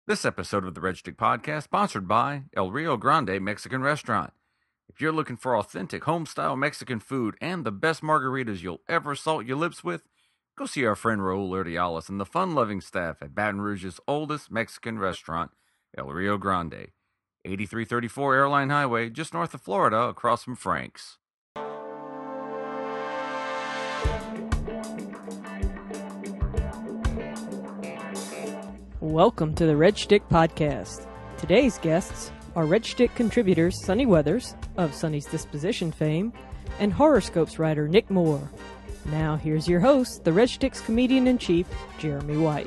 This episode of the Red Stick Podcast sponsored by El Rio Grande Mexican Restaurant. If you're looking for authentic home-style Mexican food and the best margaritas you'll ever salt your lips with, go see our friend Raul Urdiales and the fun-loving staff at Baton Rouge's oldest Mexican restaurant, El Rio Grande, 8334 Airline Highway, just north of Florida, across from Frank's. Welcome to the Red Stick Podcast. Today's guests are Red Stick contributors Sonny Weathers, of Sonny's Disposition fame, and Horoscopes writer Nick Moore. Now here's your host, the Red Stick's comedian-in-chief, Jeremy White.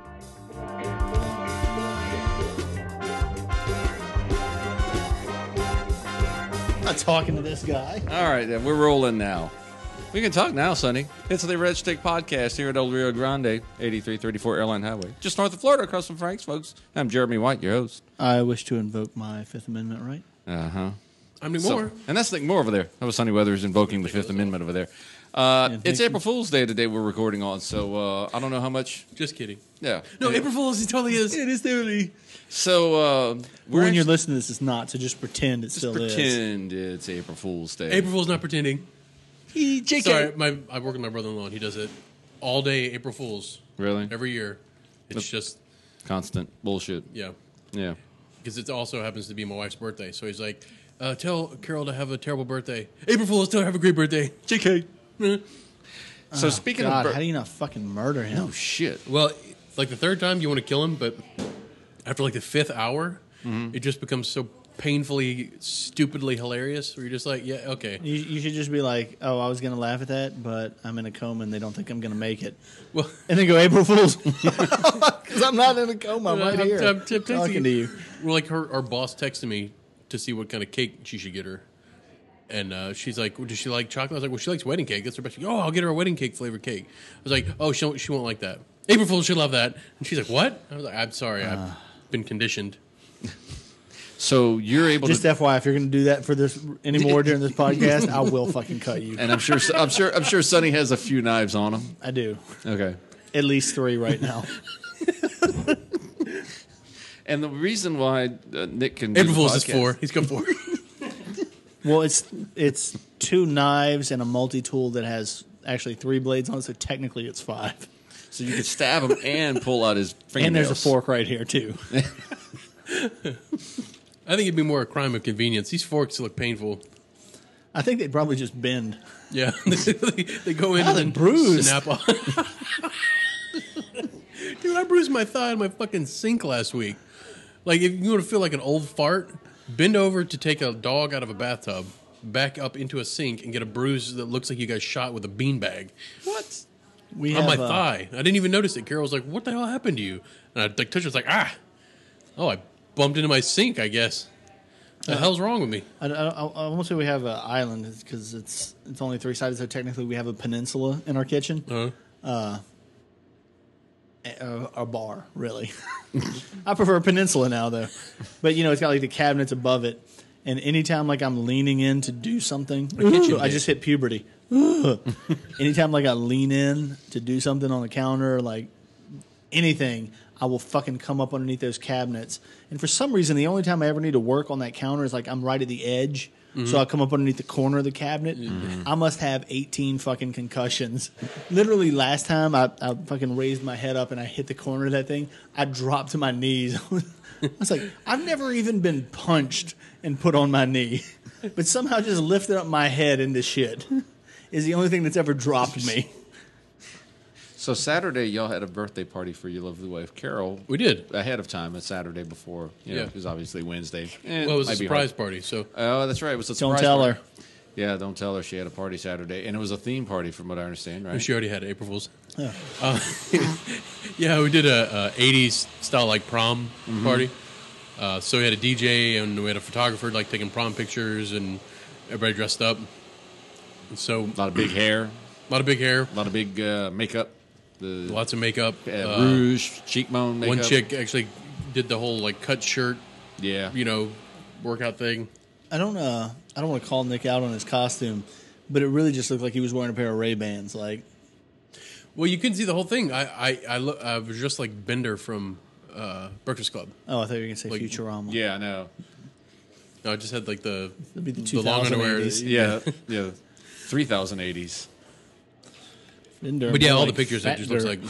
I'm not talking to this guy. All right, then we're rolling now. We can talk now, Sonny. It's the Red Stick Podcast here at El Rio Grande, 8334 Airline Highway, just north of Florida, across from Frank's, folks. I'm Jeremy White, your host. I wish to invoke my Fifth Amendment right. Uh-huh. I'm Nick Moore. And that's Nick Moore over there. That was Sonny Weathers invoking the Fifth Amendment over there. It's April Fool's Day today we're recording on, so I don't know how much. Just kidding. Yeah. No, April Fool's, it totally is. It is totally. So when you're listening to this, it's not, so just pretend it still is. pretend it's April Fool's Day. April Fool's not pretending. JK. Sorry, I work with my brother-in-law, and he does it all day April Fool's. Really? Every year. It's just, Constant bullshit. yeah. Yeah. Because it also happens to be my wife's birthday. So he's like, tell Carol to have a terrible birthday. April Fool's, tell her have a great birthday. JK. So speaking God, of... how do you not fucking murder him? Oh, shit. Well, like the third time, you want to kill him, but after like the fifth hour, it just becomes so painfully, stupidly hilarious where you're just like, yeah, okay. You should just be like, oh, I was going to laugh at that, but I'm in a coma and they don't think I'm going to make it. Well, And then go, April Fool's. Because I'm not in a coma. I'm right here I'm talking to you. Well, like our boss texted me to see what kind of cake she should get her. And she's like, well, does she like chocolate? I was like, well, she likes wedding cake. That's her best. She goes, oh, I'll get her a wedding cake flavored cake. I was like, oh, she won't like that. April Fool's, she'll love that. And she's like, what? I was like, I'm sorry. I've been conditioned. So you're able Just to... FYI, if you're going to do that for this anymore during this podcast, I will fucking cut you. And I'm sure Sonny has a few knives on him. I do. Okay. At least 3 right now. And the reason why Nick can do April the Fool's is podcast- 4. He's got 4. Well, it's 2 knives and a multi-tool that has actually 3 blades on it, so technically it's 5. So you could stab him and pull out his fingernails. And there's a fork right here, too. I think it'd be more a crime of convenience. These forks look painful. I think they'd probably just bend. Yeah. they go in How and they then bruise. snap off. Dude, I bruised my thigh in my fucking sink last week. Like, if you want to feel like an old fart, bend over to take a dog out of a bathtub, back up into a sink, and get a bruise that looks like you got shot with a beanbag. What? We On have, my thigh. I didn't even notice it. Carol was like, what the hell happened to you? And I like touched it, was like, ah. Oh, I bumped into my sink, I guess. The hell's wrong with me? I won't say we have an island because it's only 3-sided, so technically we have a peninsula in our kitchen. Uh-huh. A bar, really. I prefer a peninsula now, though. But, it's got like the cabinets above it. And anytime like I'm leaning in to do something, I just hit puberty. Anytime like I lean in to do something on the counter, like anything, I will fucking come up underneath those cabinets. And for some reason, the only time I ever need to work on that counter is like I'm right at the edge. So I come up underneath the corner of the cabinet. I must have 18 fucking concussions. Literally last time I fucking raised my head up and I hit the corner of that thing, I dropped to my knees. I was like, I've never even been punched and put on my knee. But somehow just lifted up my head into shit is the only thing that's ever dropped me. So Saturday, y'all had a birthday party for your lovely wife, Carol. We did. Ahead of time, a Saturday before. Yeah. It was obviously Wednesday. Well, it was a surprise party, so... Oh, that's right. It was a Don't surprise tell party. her. Yeah, don't tell her she had a party Saturday. And it was a theme party, from what I understand, right? She already had April Fool's. Yeah. Yeah, we did a 80s style like prom party. So we had a DJ and we had a photographer like taking prom pictures and everybody dressed up. And so A lot of big hair, a lot of big hair, a lot of big makeup. lots of makeup. Rouge, cheekbone makeup. One chick actually did the whole like cut shirt, Yeah. workout thing. I don't want to call Nick out on his costume, but it really just looked like he was wearing a pair of Ray-Bans. Like, Well, you couldn't see the whole thing. I was just like Bender from Breakfast Club. Oh, I thought you were going to say Like- Futurama. Yeah, I know. No, I just had like the It'd be the long underwear. 2080s. Yeah, 3080s. But yeah, all the pictures, it just looks like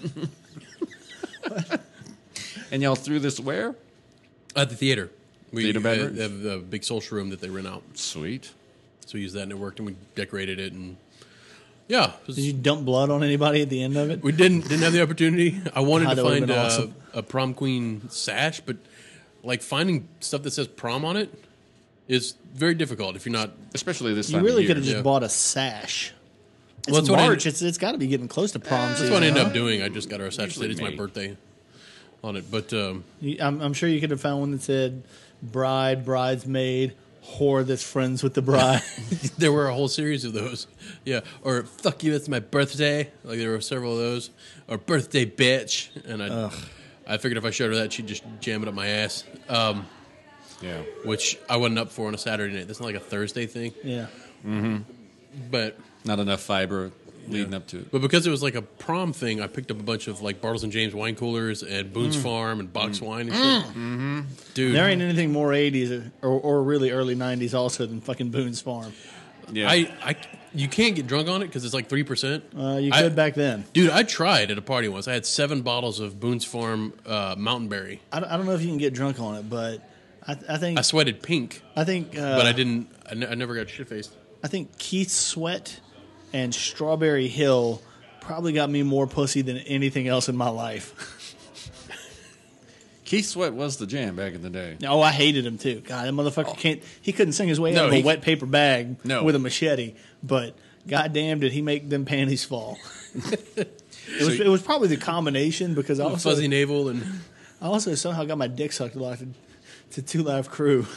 And y'all threw this where? at the theater. We Theater bedrooms? have a big social room that they rent out. Sweet. So we used that and it worked and we decorated it and yeah. it was- Did you dump blood on anybody at the end of it? we didn't have the opportunity. I wanted God, to that would've find been awesome. a prom queen sash, but like finding stuff that says prom on it is very difficult if you're not. Especially this You time really of could year. have just Yeah. bought a sash. It's Well, that's what I- March. It's got to be getting close to prom That's season. what I ended huh? up doing. I just got her a sash. Usually It's my May. birthday on it, but I'm sure you could have found one that said bride, bridesmaid, whore that's friends with the bride. there were a whole series of those. Yeah, or fuck you, it's my birthday. Like there were several of those. Or birthday bitch. And I figured if I showed her that, she'd just jam it up my ass. Yeah. Which I wasn't up for on a Saturday night. That's not like a Thursday thing. Yeah. But Not enough fiber leading up to it. but because it was like a prom thing, I picked up a bunch of like Bartles and James wine coolers and Boone's Farm and box wine and shit. Dude, There ain't anything more 80s or really early 90s also than fucking Boone's Farm. Yeah. I you can't get drunk on it because it's like 3%. You could back then. Dude, I tried at a party once. I had 7 bottles of Boone's Farm Mountain Berry. I don't know if you can get drunk on it, but I think I sweated pink, but but I didn't. I never got shit faced. I think Keith Sweat and Strawberry Hill probably got me more pussy than anything else in my life. Keith Sweat was the jam back in the day. Oh, I hated him too. God, that motherfucker can't. He couldn't sing his way No, out of a he- wet paper bag No. with a machete. But goddamn, did he make them panties fall? It was probably the combination because I also Fuzzy navel and somehow got my dick sucked a lot to Two Live Crew.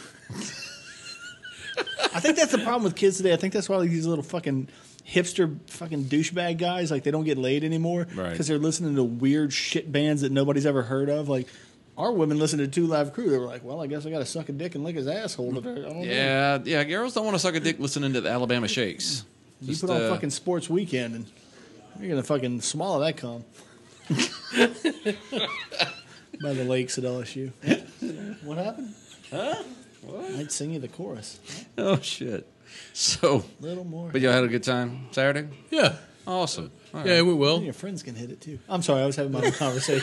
I think that's the problem with kids today. I think that's why these little fucking hipster fucking douchebag guys like they don't get laid anymore Right. because they're listening to weird shit bands that nobody's ever heard of. Like our women listened to Two Live Crew. They were like, "Well, I guess I got to suck a dick and lick his asshole." I don't know. Yeah, girls don't want to suck a dick listening to the Alabama Shakes. You Just, put on fucking Sports Weekend and you're gonna fucking swallow that cum. By the lakes at LSU. What happened? Huh? I'd sing you the chorus. Oh shit. So, Little more. but y'all had a good time Saturday? yeah, Awesome. All yeah, it went well. Your friends can hit it too. I'm sorry, I was having my own conversation.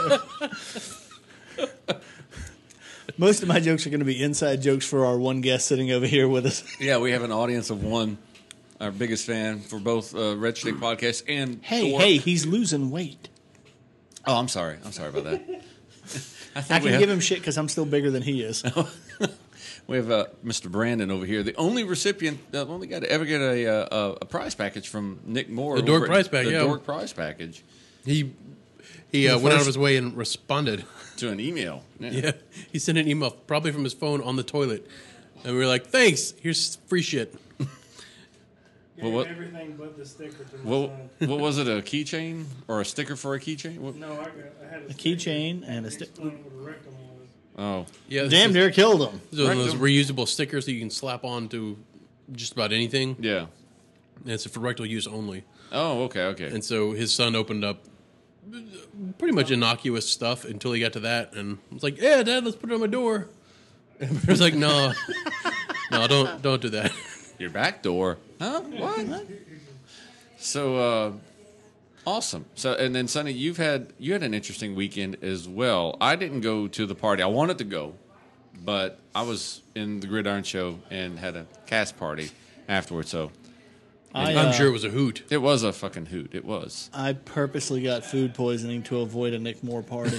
Most of my jokes are going to be inside jokes for our one guest sitting over here with us. Yeah, we have an audience of one. Our biggest fan for both Red Stick Podcast and Hey, he's losing weight. Oh, I'm sorry about that. I can give him shit because I'm still bigger than he is. We have Mr. Brandon over here, the only recipient, the only guy to ever get a prize package from Nick Moore. The Dork over at prize pack, the yeah. Dork prize package He went out of his way and responded. to an email. Yeah, he sent an email probably from his phone on the toilet, and we were like, "Thanks, here's free shit." Well, what- Everything but the sticker to my What, son. what was it? A keychain or a sticker for a keychain? What? No, I had A keychain and a He stick. explained what a rectum was. Oh, Yeah, this Damn is- near killed him. this is one of those reusable stickers that you can slap onto just about anything. yeah. And it's for rectal use only. Oh, okay. And so his son opened up pretty much innocuous stuff until he got to that, and was like, "Yeah, Dad, let's put it on my door." And I was like, "No, no, don't do that." Your back door? Huh? What? So, awesome. So, and then Sonny, you had an interesting weekend as well. I didn't go to the party. I wanted to go, but I was in the Gridiron Show and had a cast party afterwards. So I'm sure it was a hoot. it was a fucking hoot. It was. I purposely got food poisoning to avoid a Nick Moore party.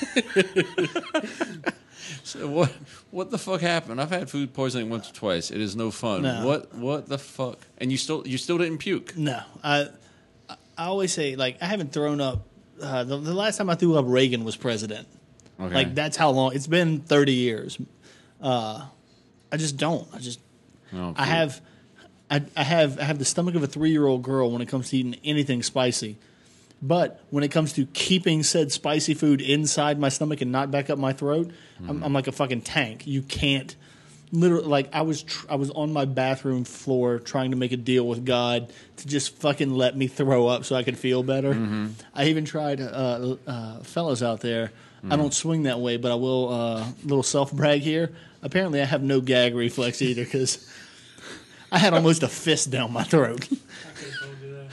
So what the fuck happened? I've had food poisoning once or twice. It is no fun. No. What the fuck? And you still didn't puke? No, I always say like I haven't thrown up. The last time I threw up, Reagan was president. Okay. Like that's how long it's been. 30 years. I just don't. Oh, I have the stomach of a 3-year-old girl when it comes to eating anything spicy. But when it comes to keeping said spicy food inside my stomach and not back up my throat, I'm like a fucking tank. You can't. Literally, like I was on my bathroom floor trying to make a deal with God to just fucking let me throw up so I could feel better. I even tried, fellas out there. I don't swing that way, but I will. Little self brag here. Apparently, I have no gag reflex either because I had almost a fist down my throat. I could have told you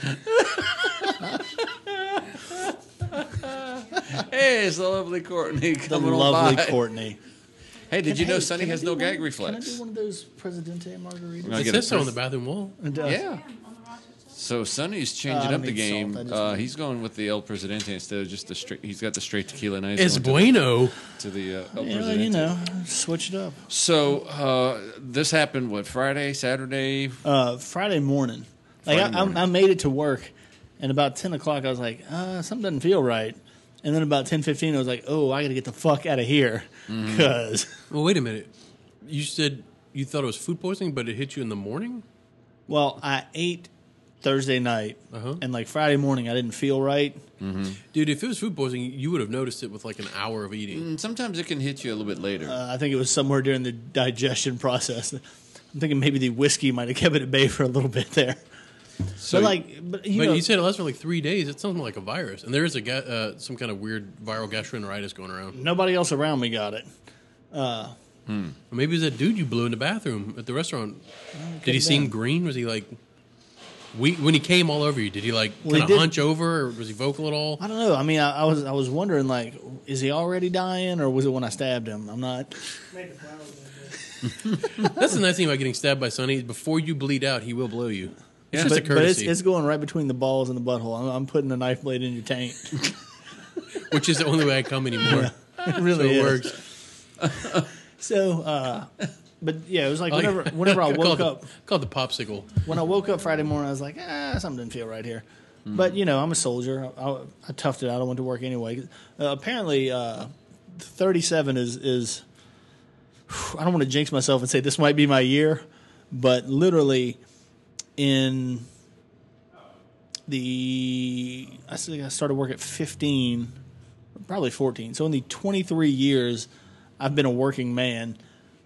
that. Hey, it's the lovely Courtney The coming on lovely by. Courtney. Hey, did you know Hey, Sonny can I has do no one- gag Can I reflex? do one of those Presidente margaritas? I'll It get a says so on the proof. bathroom wall. It does. Yeah. So Sonny's I changing don't up the need game. salt, I just- He's going with the El Presidente instead of just the straight. He's got the straight tequila. Now he's Es going bueno. to the El Yeah, Presidente. you know, switch it up. So this happened what Friday, Saturday? Friday morning. Like Friday morning. I made it to work, and about 10 o'clock I was like, something doesn't feel right. And then about 10:15 I was like, oh, I got to get the fuck out of here Mm-hmm. because Well, wait a minute. You said you thought it was food poisoning, but it hit you in the morning? well, I ate Thursday night, Uh-huh. and like Friday morning I didn't feel right. Dude, if it was food poisoning, you would have noticed it with like an hour of eating. And sometimes it can hit you a little bit later. I think it was somewhere during the digestion process. I'm thinking maybe the whiskey might have kept it at bay for a little bit there. so but But know, you said it lasts for like 3 days. It sounds like a virus. And there is some kind of weird viral gastroenteritis going around. nobody else around me got it. Or maybe it was that dude you blew in the bathroom at the restaurant. Did he seem green? Was he like... when he came all over you, did he like Well, he kind of did- hunch over, or was he vocal at all? I don't know. I mean, I was wondering like, is he already dying or was it when I stabbed him? I'm not. Make it flower a little bit. That's the nice thing about getting stabbed by Sonny. Before you bleed out, he will blow you. It's just a But courtesy, it's going right between the balls and the butthole. I'm putting a knife blade in your taint. which is the only way I come anymore. It So really it is. works. So, but yeah, it was like I like- whenever I woke call up. Called the popsicle. When I woke up Friday morning, I was like, something didn't feel right here. But, you know, I'm a soldier. I toughed it out. I went to work anyway. Apparently, 37 is I don't want to jinx myself and say this might be my year, but literally in I think I started work at 15, probably 14. So in the 23 years I've been a working man,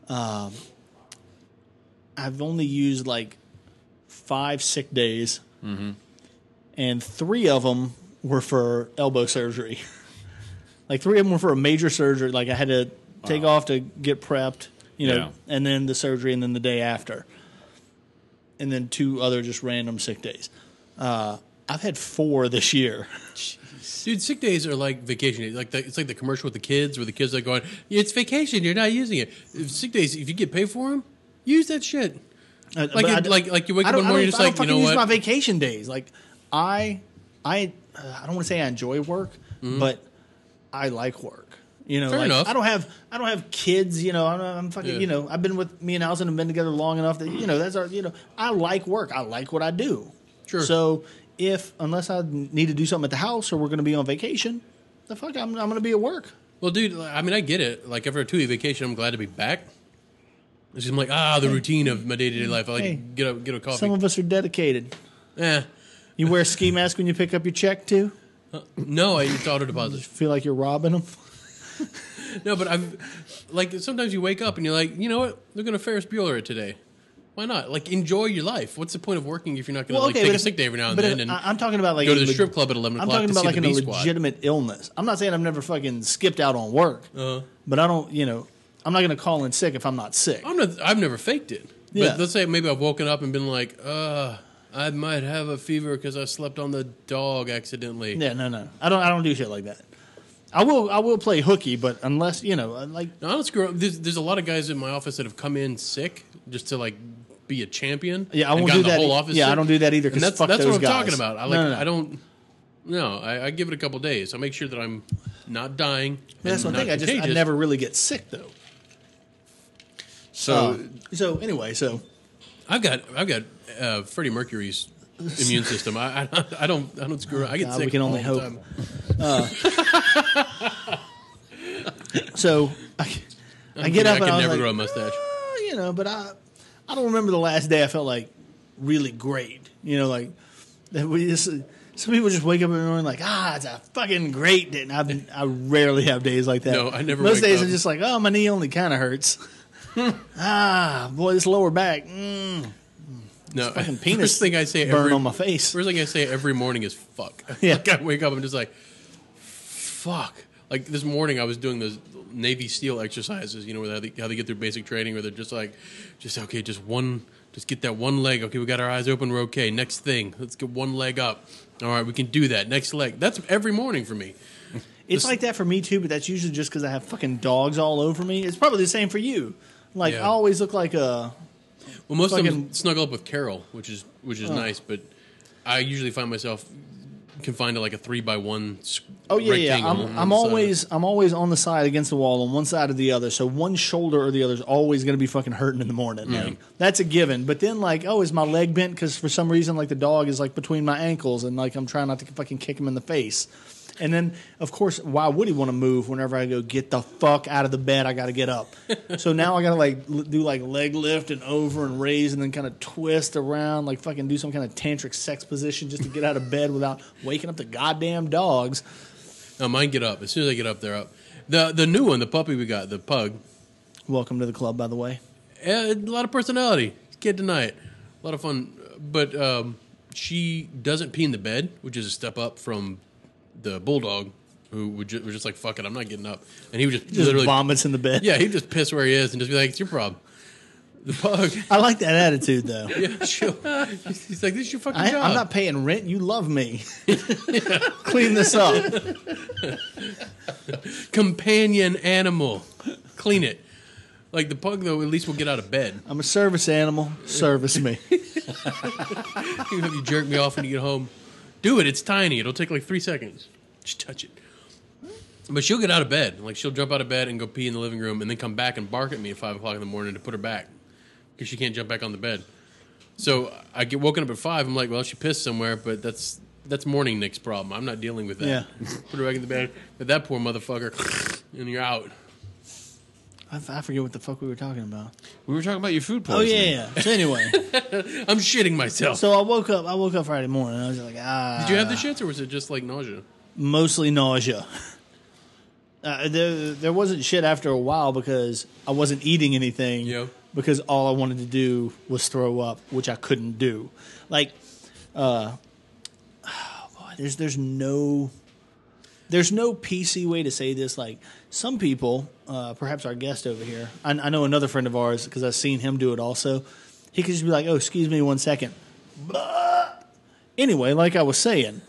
I've only used like 5 sick days, and 3 of them were for elbow surgery. Like 3 of them were for a major surgery. Like I had to take off to get prepped, you know, Yeah. and then the surgery, and then the day after, and then 2 other just random sick days. I've had 4 this year. Dude, sick days are like vacation days. It's like the commercial with the kids where the kids are going, it's vacation, you're not using it. Sick days, if you get paid for them, use that shit. But Like I- you wake I up don't- in the morning, I don't- you're just I don't like, you fucking know use what? my vacation days. Like I don't want to say I enjoy work, but I like work. You know, Fair like enough. I don't have kids. You know, I'm fucking. Yeah. You know, I've been with me and Allison have been together long enough that you know that's our. You know, I like work. I like what I do. Sure. So unless I need to do something at the house or we're going to be on vacation, the fuck I'm going to be at work. Well, dude, I mean, I get it. Like, after a 2-week vacation, I'm glad to be back. It's just like, the routine of my day-to-day life. I like Hey, get a coffee. Some of us are dedicated. Eh. You wear a ski mask when you pick up your check too. No, it's auto deposit. Feel like you're robbing them. No, but like, sometimes you wake up and you're like, you know what? They're going to Ferris Bueller it today. Why not? Like, enjoy your life. What's the point of working if you're not going to take a sick day every now and then and I'm talking about like go to the a strip club at 11 I'm o'clock talking to about see like the a B Squad? legitimate illness. I'm not saying I've never fucking skipped out on work, Uh-huh. but I don't. You know, I'm not going to call in sick if I'm not sick. I've never faked it. Yeah. But let's say maybe I've woken up and been like, I might have a fever because I slept on the dog accidentally. Yeah, no. I don't do shit like that. I will play hooky, but unless you know, like No, I don't screw up. There's a lot of guys in my office that have come in sick just to like be a champion. yeah, I and won't gotten do that. the whole office Yeah, sick. I don't do that either. And Because that's fuck what those I'm guys. talking about. No. I don't. No, I give it a couple days. I make sure that I'm not dying. That's and one thing. not I contagious. never really get sick though. So So anyway, so I've got Freddie Mercury's immune system. I don't screw around. I get God, sick. we can only all the hope. time. so I get up I and can I was never like, grow a mustache. you know, but I don't remember the last day I felt like really great. You know, like that we just some people just wake up in the morning like, it's a fucking great day. And I rarely have days like that. No, I never Most wake days up. I'm just like, my knee only kind of hurts. Boy, this lower back. No, Fucking penis first thing I say burn on my face. First thing I say every morning is fuck. Yeah. Like I wake up, I'm just like, fuck. Like this morning, I was doing those Navy SEAL exercises. You know, how they get through basic training, where they're just get that one leg. Okay, we got our eyes open. We're okay. Next thing, let's get one leg up. All right, we can do that. Next leg. That's every morning for me. It's like that for me too, but that's usually just because I have fucking dogs all over me. It's probably the same for you. Like Yeah. I always look like a. Well, most of Fucking- them snuggle up with Carol, which is nice, but I usually find myself confined to like a 3x1 Oh yeah, yeah. rectangle. on I'm the always on the side against the wall on one side or the other. So one shoulder or the other is always going to be fucking hurting in the morning. Like, that's a given. But then like, oh, is my leg bent? Because for some reason, like the dog is like between my ankles, and like I'm trying not to fucking kick him in the face. And then, of course, why would he want to move whenever I go, get the fuck out of the bed, I got to get up. So now I got to like do like leg lift and over and raise and then kind of twist around, like fucking do some kind of tantric sex position just to get out of bed without waking up the goddamn dogs. No, mine get up. As soon as I get up, they're up. The new one, the puppy we got, the pug, Welcome to the club, by the way. a lot of personality. Can't deny it. A lot of fun. But she doesn't pee in the bed, which is a step up from the bulldog, who was just like, fuck it, I'm not getting up. And he would just Just literally... vomits in the bed. Yeah, he'd just piss where he is and just be like, it's your problem. The pug... I like that attitude, though. Yeah, sure. He's like, this is your fucking job. I'm not paying rent. You love me. Clean this up. Companion animal. Clean it. Like the pug, though, at least will get out of bed. I'm a service animal. Service me. Even if you jerk me off when you get home, do it. It's tiny. It'll take like 3 seconds. Just touch it. But she'll get out of bed. Like she'll jump out of bed and go pee in the living room, and then come back and bark at me at 5 o'clock in the morning to put her back because she can't jump back on the bed. So I get woken up at 5. I'm like, well, she pissed somewhere, but that's morning Nick's problem. I'm not dealing with that. Yeah. Put her back in the bed. But that poor motherfucker, and you're out. I forget what the fuck we were talking about. We were talking about your food Oh poisoning. yeah. So anyway, I'm shitting myself. so I woke up Friday morning. And I was just like, Did you have the shits, or was it just like nausea? mostly nausea. There wasn't shit after a while because I wasn't eating anything. Yeah. Because all I wanted to do was throw up, which I couldn't do. Like, oh boy, there's no PC way to say this. Like some people, perhaps our guest over here, I know another friend of ours because I've seen him do it also. He could just be like, "Oh, excuse me, 1 second." Anyway, like I was saying,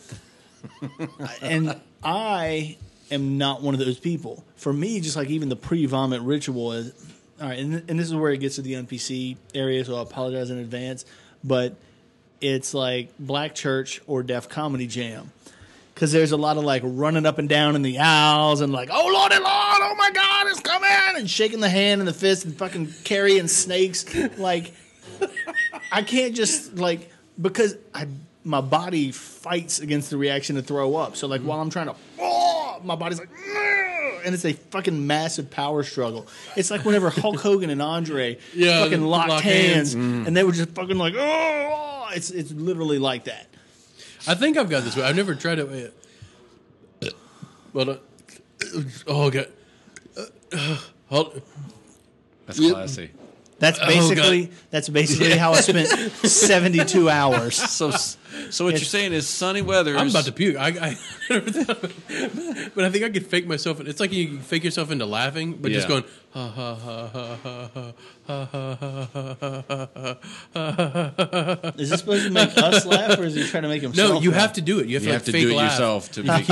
and I am not one of those people. For me, just like even the pre-vomit ritual is all right, and this is where it gets to the NPC area, so I apologize in advance. But it's like Black Church or Def Comedy Jam. Because there's a lot of like running up and down in the aisles and like, oh Lordy Lord, oh my God, it's coming, and shaking the hand and the fist and fucking carrying snakes. Like, I can't just like, because my body fights against the reaction to throw up. So like while I'm trying to, my body's like, and it's a fucking massive power struggle. It's like whenever Hulk Hogan and Andre fucking locked hands and they were just fucking like, oh, it's literally like that. I think I've got this way. I've never tried it. Well, oh god, hold. That's classy. That's basically how I spent 72 hours. So what you're saying is Sunny Weathers. I'm about to puke. I never thought of it. But I think I could fake myself. It's like you can fake yourself into laughing, but just going ha ha ha ha ha ha ha ha. Is this supposed to make us laugh, or is he trying to make himself? No, you laugh? have to do it. You have You to, have to fake do it laugh. yourself to You keep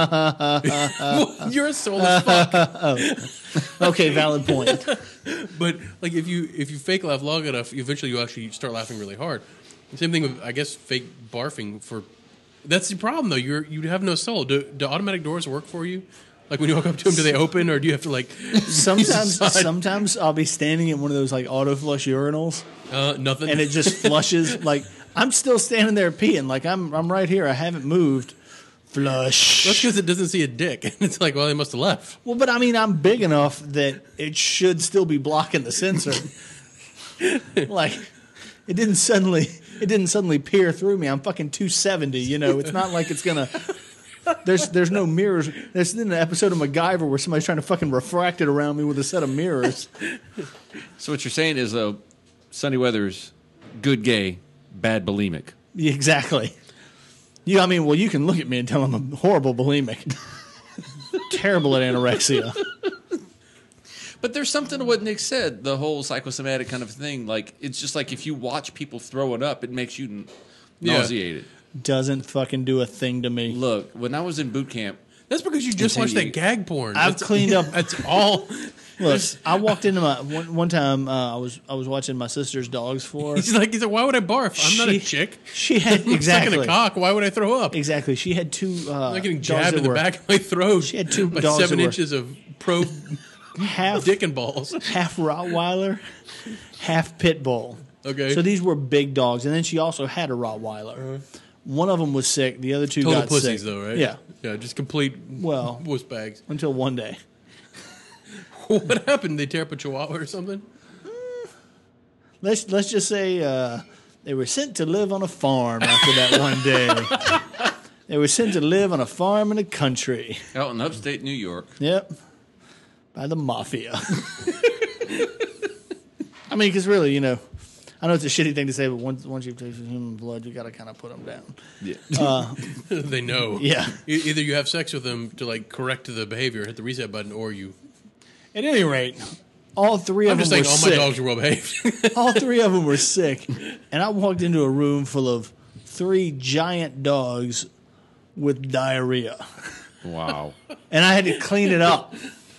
going. You're a soul as fuck. Okay, valid point. But like if you fake laugh long enough, eventually you actually start laughing really hard. Same thing with, I guess, fake barfing. That's the problem though. You have no soul. Do automatic doors work for you? Like when you walk up to them, do they open, or do you have to like? Sometimes I'll be standing in one of those like auto flush urinals, Nothing. and it just flushes. Like I'm still standing there peeing. Like I'm right here. I haven't moved. Flush. That's because it doesn't see a dick. And it's like, well, they must have left. Well, but I mean, I'm big enough that it should still be blocking the sensor. Like, it didn't suddenly peer through me. I'm fucking 270. You know, it's not like it's gonna. There's no mirrors. There's an episode of MacGyver where somebody's trying to fucking refract it around me with a set of mirrors. So what you're saying is Sunny Weathers, good gay, bad bulimic. Yeah, exactly. You can look at me and tell I'm a horrible bulimic. terrible at anorexia. But there's something to what Nick said, the whole psychosomatic kind of thing. Like, it's just like if you watch people throw it up, it makes you nauseated. Doesn't fucking do a thing to me. Look, when I was in boot camp, That's because you just watched that gag porn. I've cleaned up. That's all. Look, I walked into my one time. I was watching my sister's dogs for. He's like, why would I barf? I'm not a chick. She had I'm exactly sucking a cock. Why would I throw up? exactly. She had two. I'm not getting dogs jabbed that in the were back of my throat. She had two by dogs that 7 were- inches of pro half dick and balls. half Rottweiler, half pit bull. Okay. So these were big dogs, and then she also had a Rottweiler. One of them was sick. The other two Total got pussies, sick. though, right? Yeah. Yeah, just complete Well, wuss bags. until one day. What happened? They tear up a chihuahua or something? Let's just say they were sent to live on a farm after that one day. They were sent to live on a farm in the country. out in upstate New York. Yep. By the mafia. I mean, because really, I know it's a shitty thing to say, but once you've tasted human blood, you got to kind of put them down. Yeah. They know. Yeah. Either you have sex with them to like correct the behavior, hit the reset button, or you. At any rate, all three I'm of just them saying, were all my sick. dogs are well behaved. All three of them were sick, and I walked into a room full of 3 giant dogs with diarrhea, Wow. and I had to clean it up.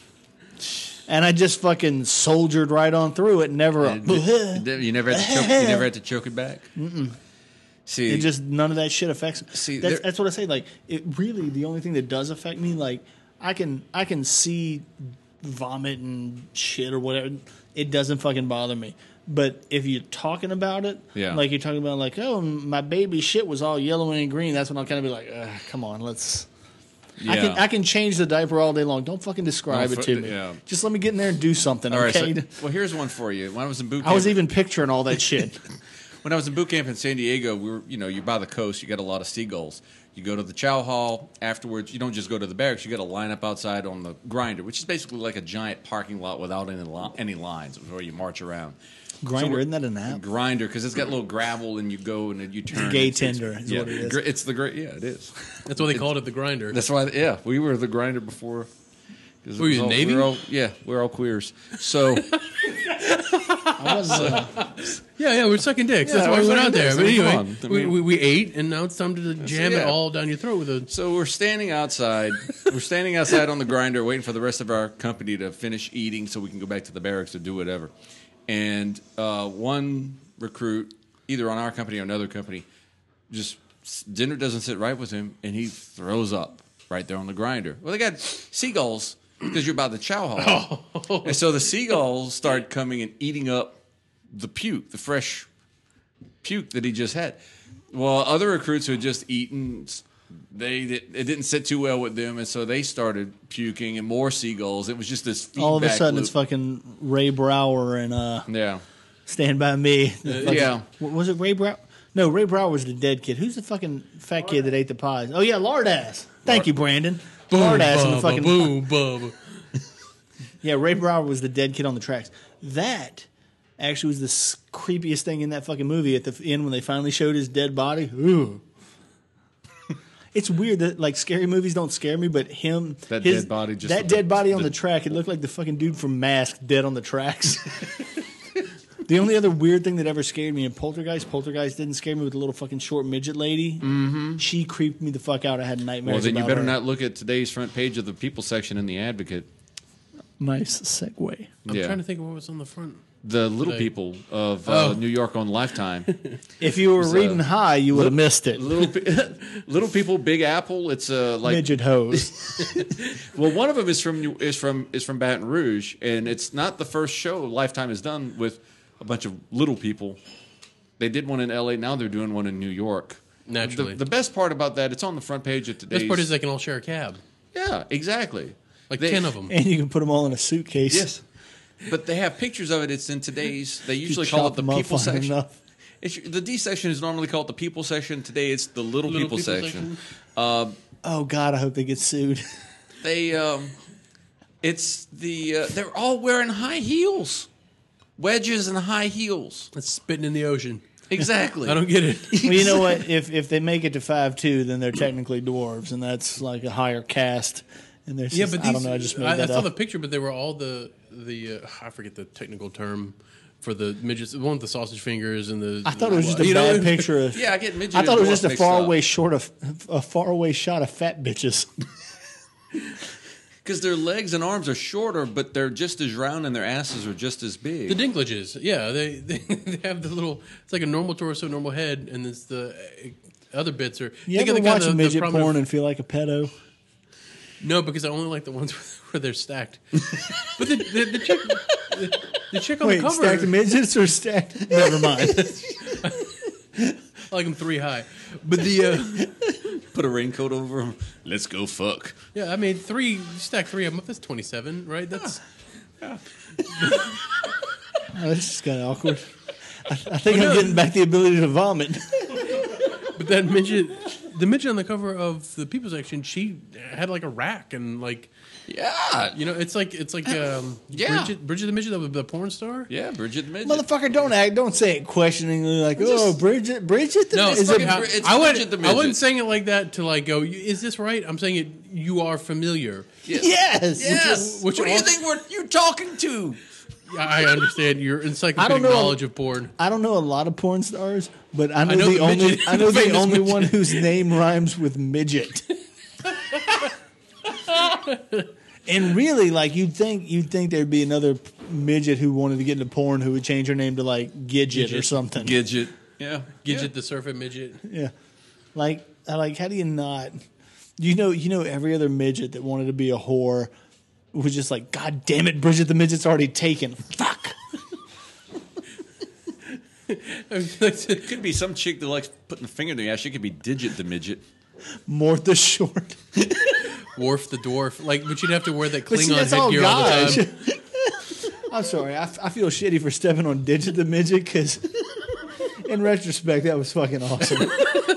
And I just fucking soldiered right on through it. Never, You never had to choke. You never had to choke it back. See, it just none of that shit affects me. See, That's what I say. Like, it really, the only thing that does affect me, like, I can see vomit and shit or whatever. It doesn't fucking bother me. But if you're talking about it, Yeah. like you're talking about, like, oh, my baby shit was all yellow and green. That's when I'll kind of be like, come on, let's. yeah. I can change the diaper all day long. Don't fucking describe No, it to me. yeah. Just let me get in there and do something. All right. Okay. So, well, here's one for you. When I was in boot camp, I was even picturing all that shit. when I was in boot camp in San Diego, we were, you're by the coast. You got a lot of seagulls. You go to the chow hall afterwards. You don't just go to the barracks. You got to line up outside on the grinder, which is basically like a giant parking lot without any lines, where you march around. Grinder, isn't that an app? Grinder, because it's got a little gravel, and you go and you turn. Gay It's- tender is yeah, what it is. It's the great. Yeah, it is. That's why they called it the grinder. That's why. Yeah, we were the grinder before. 'Cause it Were you was Navy? We're all queers. So I was, Yeah, we're sucking dicks. That's Yeah, why we we're went out sucking there. dicks. But I mean, anyway, come on. I mean- we ate, and now it's time to jam it yeah. all down your throat with a. So we're standing outside. We're standing outside on the grinder, waiting for the rest of our company to finish eating, so we can go back to the barracks to do whatever. And one recruit, either on our company or another company, just dinner doesn't sit right with him, and he throws up right there on the grinder. Well, they got seagulls because you're by the chow hall, and so the seagulls start coming and eating up the puke, the fresh puke that he just had. Well, other recruits who had just eaten, it didn't sit too well with them, and so they started puking and more seagulls. It was just this feedback all of a sudden, loop. it's fucking Ray Brower and Yeah. Stand By Me. Yeah. Was it Ray Brower? No, Ray Brower was the dead kid. Who's the fucking fat kid that ate the pies? Oh, yeah, Lardass. Thank you, Brandon. Lardass in the fucking... boom, bubba. Yeah, Ray Brower was the dead kid on the tracks. That actually was the creepiest thing in that fucking movie at the end when they finally showed his dead body. Ooh. It's weird that like scary movies don't scare me, but Dead body just that dead body on the track, it looked like the fucking dude from Mask dead on the tracks. The only other weird thing that ever scared me in Poltergeist didn't scare me with the little fucking short midget lady. Mm-hmm. She creeped me the fuck out. I had nightmares. Well, then you about better her. not look at today's front page of the People section in the Advocate. Nice segue. I'm Yeah. trying to think of what was on the front. The little Today. people of New York on Lifetime. If you were reading high, you would have missed it. Little people, Big Apple. It's like Midget hose. well, one of them is from Baton Rouge, and it's not the first show Lifetime has done with a bunch of little people. They did one in L.A. Now they're doing one in New York. Naturally. The best part about that, it's on the front page of today's. Best part is they can all share a cab. Yeah, exactly. Like They- 10 of them. And you can put them all in a suitcase. Yes, but they have pictures of it. It's in today's. They usually You call chop it the them up People fine section. enough. The D section is normally called the People section. Today it's the Little People section. Oh God, I hope they get sued. They're all wearing high heels, wedges and high heels. That's spitting in the ocean. Exactly. I don't get it. Well, you know what? If they make it to 5'2", then they're technically dwarves, and that's like a higher caste And there's Yeah, just, but these, I don't know. I just made I that saw up. the picture, but they were all the I forget the technical term for the midgets. The one with the sausage fingers and the. I thought it was just a You know, bad picture of. Yeah, I get midget. I thought it was just a mixed up. faraway shot of fat bitches. Because their legs and arms are shorter, but they're just as round and their asses are just as big. The dinklages, yeah, they have the little. It's like a normal torso, normal head, and it's the other bits are. You they got ever the kind watch of- the midget prominent- porn and feel like a pedo? No, because I only like the ones where they're stacked. But the chick on Wait, the cover, stacked midgets or stacked? Never mind. I like them 3 high. But the Put a raincoat over them. Let's go fuck. yeah, I mean stack 3 of them up. That's 27, right? That's Oh, this is kind of awkward. I think no. I'm getting back the ability to vomit. but that midget. The midget on the cover of the People section, she had like a rack and like Yeah. you know, it's like Yeah. Bridget the midget, the porn star. Yeah, Bridget the Midget. Motherfucker, don't say it questioningly like, Bridget the No, is fucking it, Bri- it's I Bridget the I midget. wasn't saying it like that to like go. Is this right? I'm saying it. You are familiar. Yes. Yes. Which What do you also- think you talking to? I understand your I don't encyclopedic know. knowledge of porn. I don't know a lot of porn stars, but I know, know the the only midget, I know the famous only midget. one whose name rhymes with midget. And really, like you'd think there'd be another midget who wanted to get into porn who would change her name to like Gidget or something. Gidget. Yeah. Gidget the surfer midget. Yeah, like how do you not? You know every other midget that wanted to be a whore was just like, God damn it, Bridget the midget's already taken. Fuck. It could be some chick that likes putting a finger in the ass. She could be Digit the Midget. Martha Short. Worf the dwarf. Like, but you'd have to wear that But see, Klingon that's all headgear all the guys. time. I'm sorry. I feel shitty for stepping on Digit the midget because, in retrospect, that was fucking awesome.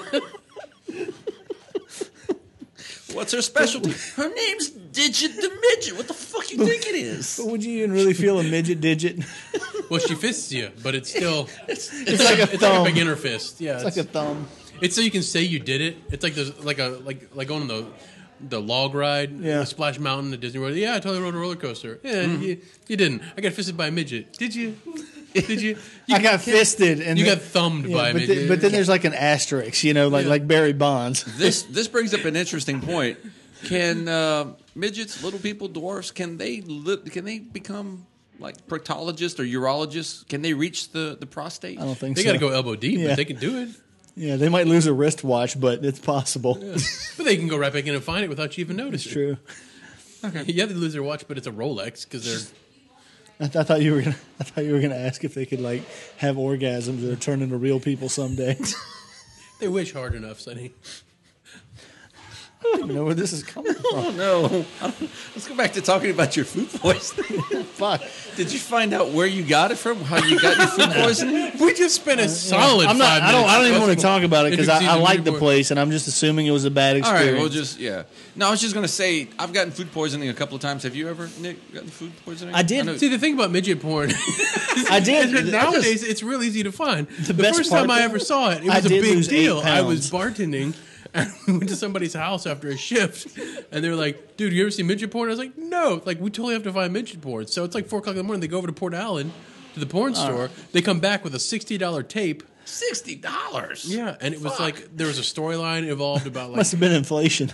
What's her specialty? Her name's Digit the Midget. What the fuck you think it is? But would you even really feel a midget digit? Well, she fists you, but it's still It's like a it's like thumb. a beginner fist. Yeah, It's like a thumb. it's so you can say you did it. It's like there's like going on the log ride, Yeah. Splash Mountain at Disney World. Yeah, I totally rode a roller coaster. Yeah, you didn't. I got fisted by a midget. Did you? Did you? I got fisted, and You then- got thumbed yeah, by a but, midget. but then there's like an asterisk, like Barry Bonds. This brings up an interesting point. Can midgets, little people, dwarfs, can they become like proctologists or urologists? Can they reach the prostate? I don't think they so. got to go elbow deep, Yeah. but they can do it. Yeah, they might lose a wristwatch, but it's possible. But they can go right back in and find it without you even noticing. True. You have to lose their watch, but it's a Rolex because they're. I thought you were gonna ask if they could like have orgasms or turn into real people someday. They wish hard enough, Sonny. I don't even know where this is coming from. Oh no! Let's go back to talking about your food poisoning. Fuck. Did you find out where you got it from? How you got your food poisoning? We just spent a solid. I'm not. 5 I don't minutes even want to talk about it because I Introducing like the the place, and I'm just assuming it was a bad All experience. right, we'll just No, I was just gonna say I've gotten food poisoning a couple of times. Have you ever, Nick, gotten food poisoning? I did. know- See, the thing about midget porn I did. is that nowadays it's real easy to find. The best first part time I though, ever saw it, it I was a did big lose 8 deal. I was pounds. bartending. And we went to somebody's house after a shift, and they were like, "Dude, you ever see midget porn?" I was like, "No." Like, we totally have to find midget porn. So it's like 4:00 in the morning. They go over to Port Allen to the porn store. They come back with a $60 tape. $60. Yeah, and it was like there was a storyline involved about like Must have been inflation.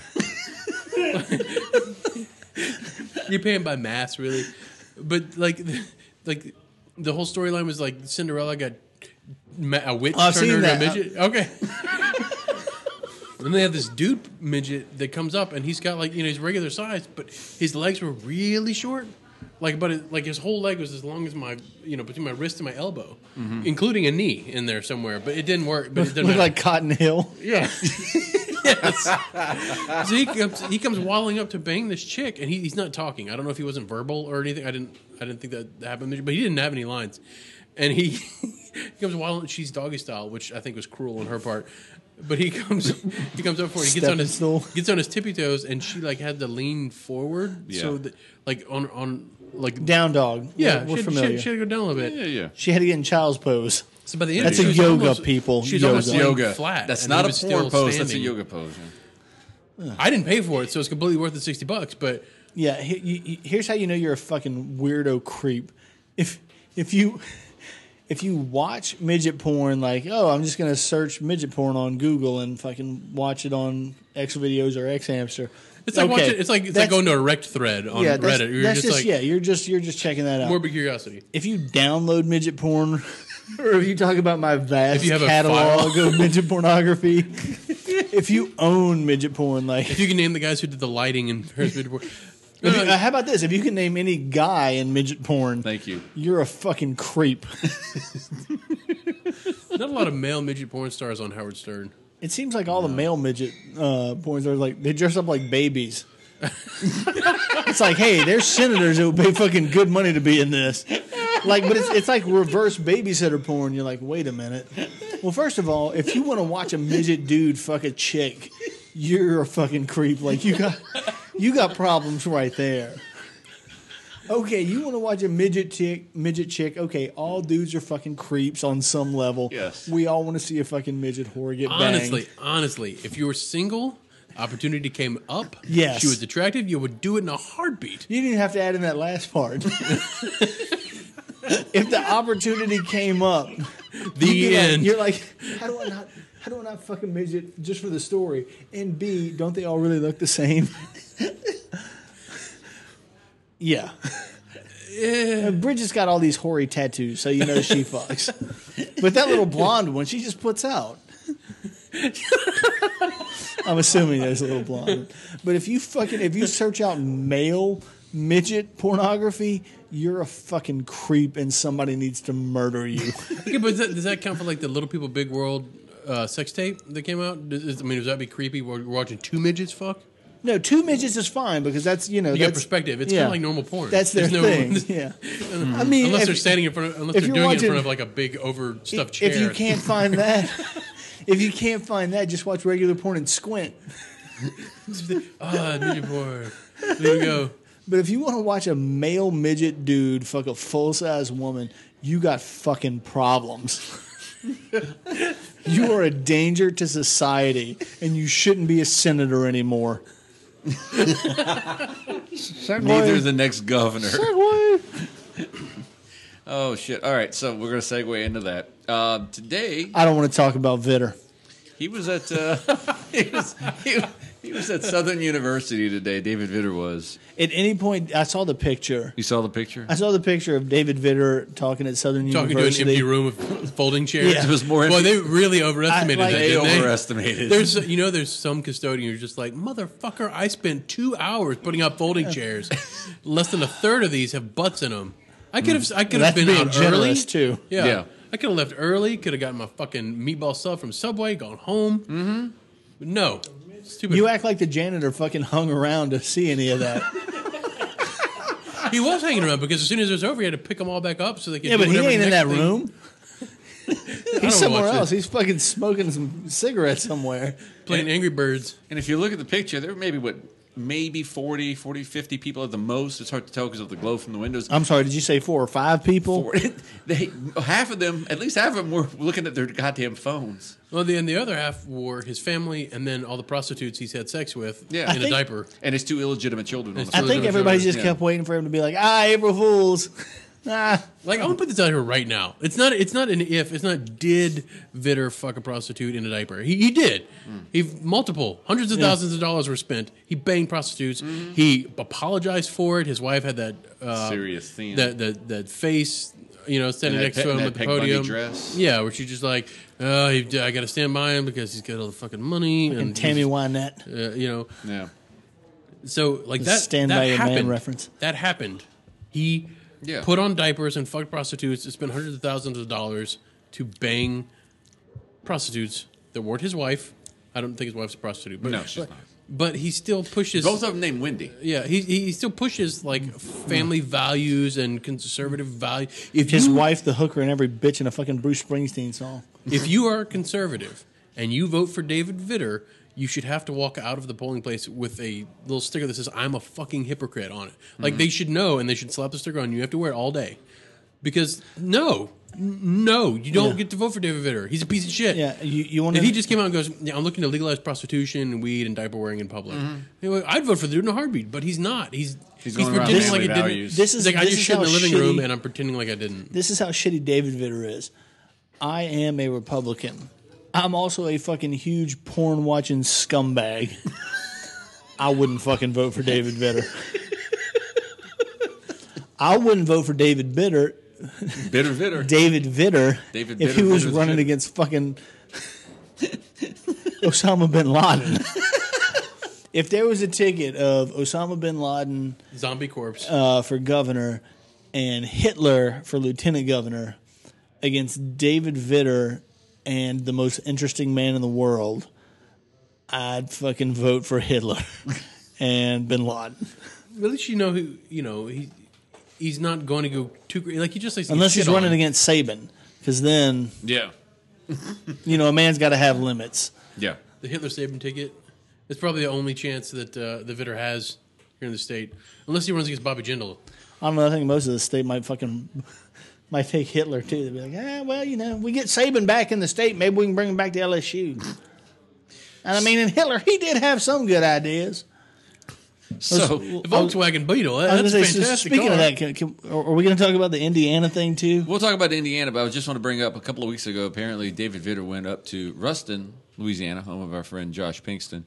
you're paying by mass, really. But like the whole storyline was like Cinderella got a witch I've turned her seen into a that. midget. Okay. And then they have this dude midget that comes up, and he's got like he's regular size, but his legs were really short. Like his whole leg was as long as my between my wrist and my elbow, including a knee in there somewhere. But it didn't work. But it didn't Looked matter. like Cotton Hill. Yeah. Yes. So he comes waddling up to bang this chick, and he's not talking. I don't know if he wasn't verbal or anything. I didn't think that happened, but he didn't have any lines. And he comes waddling. She's doggy style, which I think was cruel on her part. But he comes up for it. He gets on his tippy toes, and she like had to lean forward, Yeah. so that like on like Down dog. yeah, we're she familiar. had to go down a little bit. Yeah. She had to get in child's pose. So by the end, That's she a was yoga, almost, people. She's Yoga. almost laying Yoga. flat. That's and not he a was porn still pose. That's a standing. yoga pose. I didn't pay for it, so it's completely worth the $60. But Yeah, here's how you know you're a fucking weirdo creep. If you watch midget porn, like, oh, I'm just gonna search midget porn on Google and fucking watch it on X videos or X Hamster. it's like watching, it's like going to a rect thread on Reddit. You're that's just like you're just checking that out. morbid curiosity. If you download midget porn, or if you talk about my vast If you have a catalog of midget pornography, if you own midget porn, like, If you can name the guys who did the lighting in Paris Midget Porn. how about this? If you can name any guy in midget porn, Thank you. you're a fucking creep. Not a lot of male midget porn stars on Howard Stern. It seems like all the male midget porn stars, like, they dress up like babies. It's like, hey, there's senators that would pay fucking good money to be in this. Like, but it's like reverse babysitter porn. You're like, wait a minute. Well, first of all, if you want to watch a midget dude fuck a chick, you're a fucking creep. Like, you got problems right there. Okay, you want to watch a midget chick? Okay, all dudes are fucking creeps on some level. Yes. We all want to see a fucking midget whore get banged. Honestly, if you were single, opportunity came up. Yes. She was attractive. You would do it in a heartbeat. You didn't even have to add in that last part. If the opportunity came up, The end. You're like, how do I not fucking midget just for the story? And B, don't they all really look the same? Yeah. Bridget's got all these hoary tattoos, so you know she fucks. But that little blonde one, she just puts out. I'm assuming there's a little blonde one. But if you search out male midget pornography, you're a fucking creep and somebody needs to murder you. Okay, but does that count for like the Little People Big World sex tape that came out? Does that be creepy? We're watching two midgets fuck? No, two midgets is fine because that's, You that's got perspective. It's kind of like normal porn. That's their There's thing. Yeah. I mean, Unless if- they're standing in front of, unless if they're you're doing it in watching- front of like a big overstuffed chair. If you can't find that, just watch regular porn and squint. midget porn. There we go. But if you want to watch a male midget dude fuck a full-size woman, you got fucking problems. You are a danger to society, and you shouldn't be a senator anymore. Neither the next governor. Oh shit! All right, so we're gonna segue into that. Today I don't want to talk about Vitter. he was at he was at Southern University today. David Vitter was. At any point, I saw the picture. You saw the picture? I saw the picture of David Vitter talking at Southern Talking University. to an empty room with folding chairs. Yeah. It was more. Boy, they really overestimated I- like- that, they didn't they? overestimated. There's some custodian who's just like, motherfucker, I spent 2 hours putting up folding chairs. Less than a third of these have butts in them. I could have That's been being out early. generous, too. Yeah. Yeah. I could have left early, could have gotten my fucking meatball sub from Subway, gone home. Mm-hmm. But no. Stupid. You act like the janitor fucking hung around to see any of that. He was hanging around because as soon as it was over, he had to pick them all back up so they could Yeah, do but he whatever ain't in next that thing- room. don't He's somewhere watch else. it. He's fucking smoking some cigarettes somewhere. Playing Angry Birds. And if you look at the picture, there were maybe 40, 50 people at the most. It's hard to tell because of the glow from the windows. I'm sorry, did you say 4 or 5 people? Half of them, at least half of them, were looking at their goddamn phones. Well, and the other half were his family and then all the prostitutes he's had sex with Yeah. in a diaper. And his two illegitimate children. On It's the I two phone. think Those are everybody children, just yeah. kept waiting for him to be like, April Fools. Like, I want to put this out here right now. It's not an if. It's not did Vitter fuck a prostitute in a diaper. He did. Hundreds of thousands of dollars were spent. He banged prostitutes. He apologized for it. His wife had that Serious theme. that face, standing And next to him that at the Peg Bundy podium. dress. Yeah, where she's just like, I got to stand by him because he's got all the fucking money And and Tammy he's- Wynette. Yeah. So like that Stand that by your man happened. reference. That happened. He Yeah. put on diapers and fucked prostitutes and spent hundreds of thousands of dollars to bang prostitutes that weren't his wife. I don't think his wife's a prostitute. But, No, she's not. But he still pushes. Both of them named Wendy. Yeah, he still pushes like family values and conservative value. If His you wife, the hooker, and every bitch in a fucking Bruce Springsteen song. if you are conservative and you vote for David Vitter, you should have to walk out of the polling place with a little sticker that says "I'm a fucking hypocrite" on it. Like they should know, and they should slap the sticker on. You have to wear it all day, because no, No, you don't get to vote for David Vitter. He's a piece of shit. Yeah, you want If to. he just came out and goes, I'm looking to legalize prostitution and weed and diaper wearing in public, I'd vote for the dude in a heartbeat. But he's not. He's going around pretending family like it didn't. values. This He's is like, I this just is shit in how the living room shitty- and I'm pretending like I didn't. This is how shitty David Vitter is. I am a Republican. I'm also a fucking huge porn watching scumbag. I wouldn't fucking vote for David Vitter. I wouldn't vote for David Vitter. Bitter Vitter. David Vitter. David if he Vitter, was Vitter's running good. against fucking Osama bin Laden. If there was a ticket of Osama bin Laden Zombie corpse. for governor and Hitler for lieutenant governor against David Vitter and the most interesting man in the world, I'd fucking vote for Hitler and bin Laden. At least you know who, he's not going to go too great. Like, he just likes to Unless get he's shit running on. against Saban, because then, Yeah. a man's got to have limits. Yeah. The Hitler Saban ticket. It's probably the only chance that the Vitter has here in the state. Unless he runs against Bobby Jindal. I don't know. I think most of the state might take Hitler too. They'd be like, well, we get Saban back in the state. Maybe we can bring him back to LSU. And I mean, and Hitler, he did have some good ideas. So The Volkswagen Beetle. I was That's gonna a say, fantastic speaking car. of that, are we going to talk about the Indiana thing too? we'll talk about Indiana, but I just want to bring up a couple of weeks ago. Apparently, David Vitter went up to Ruston, Louisiana, home of our friend Josh Pinkston,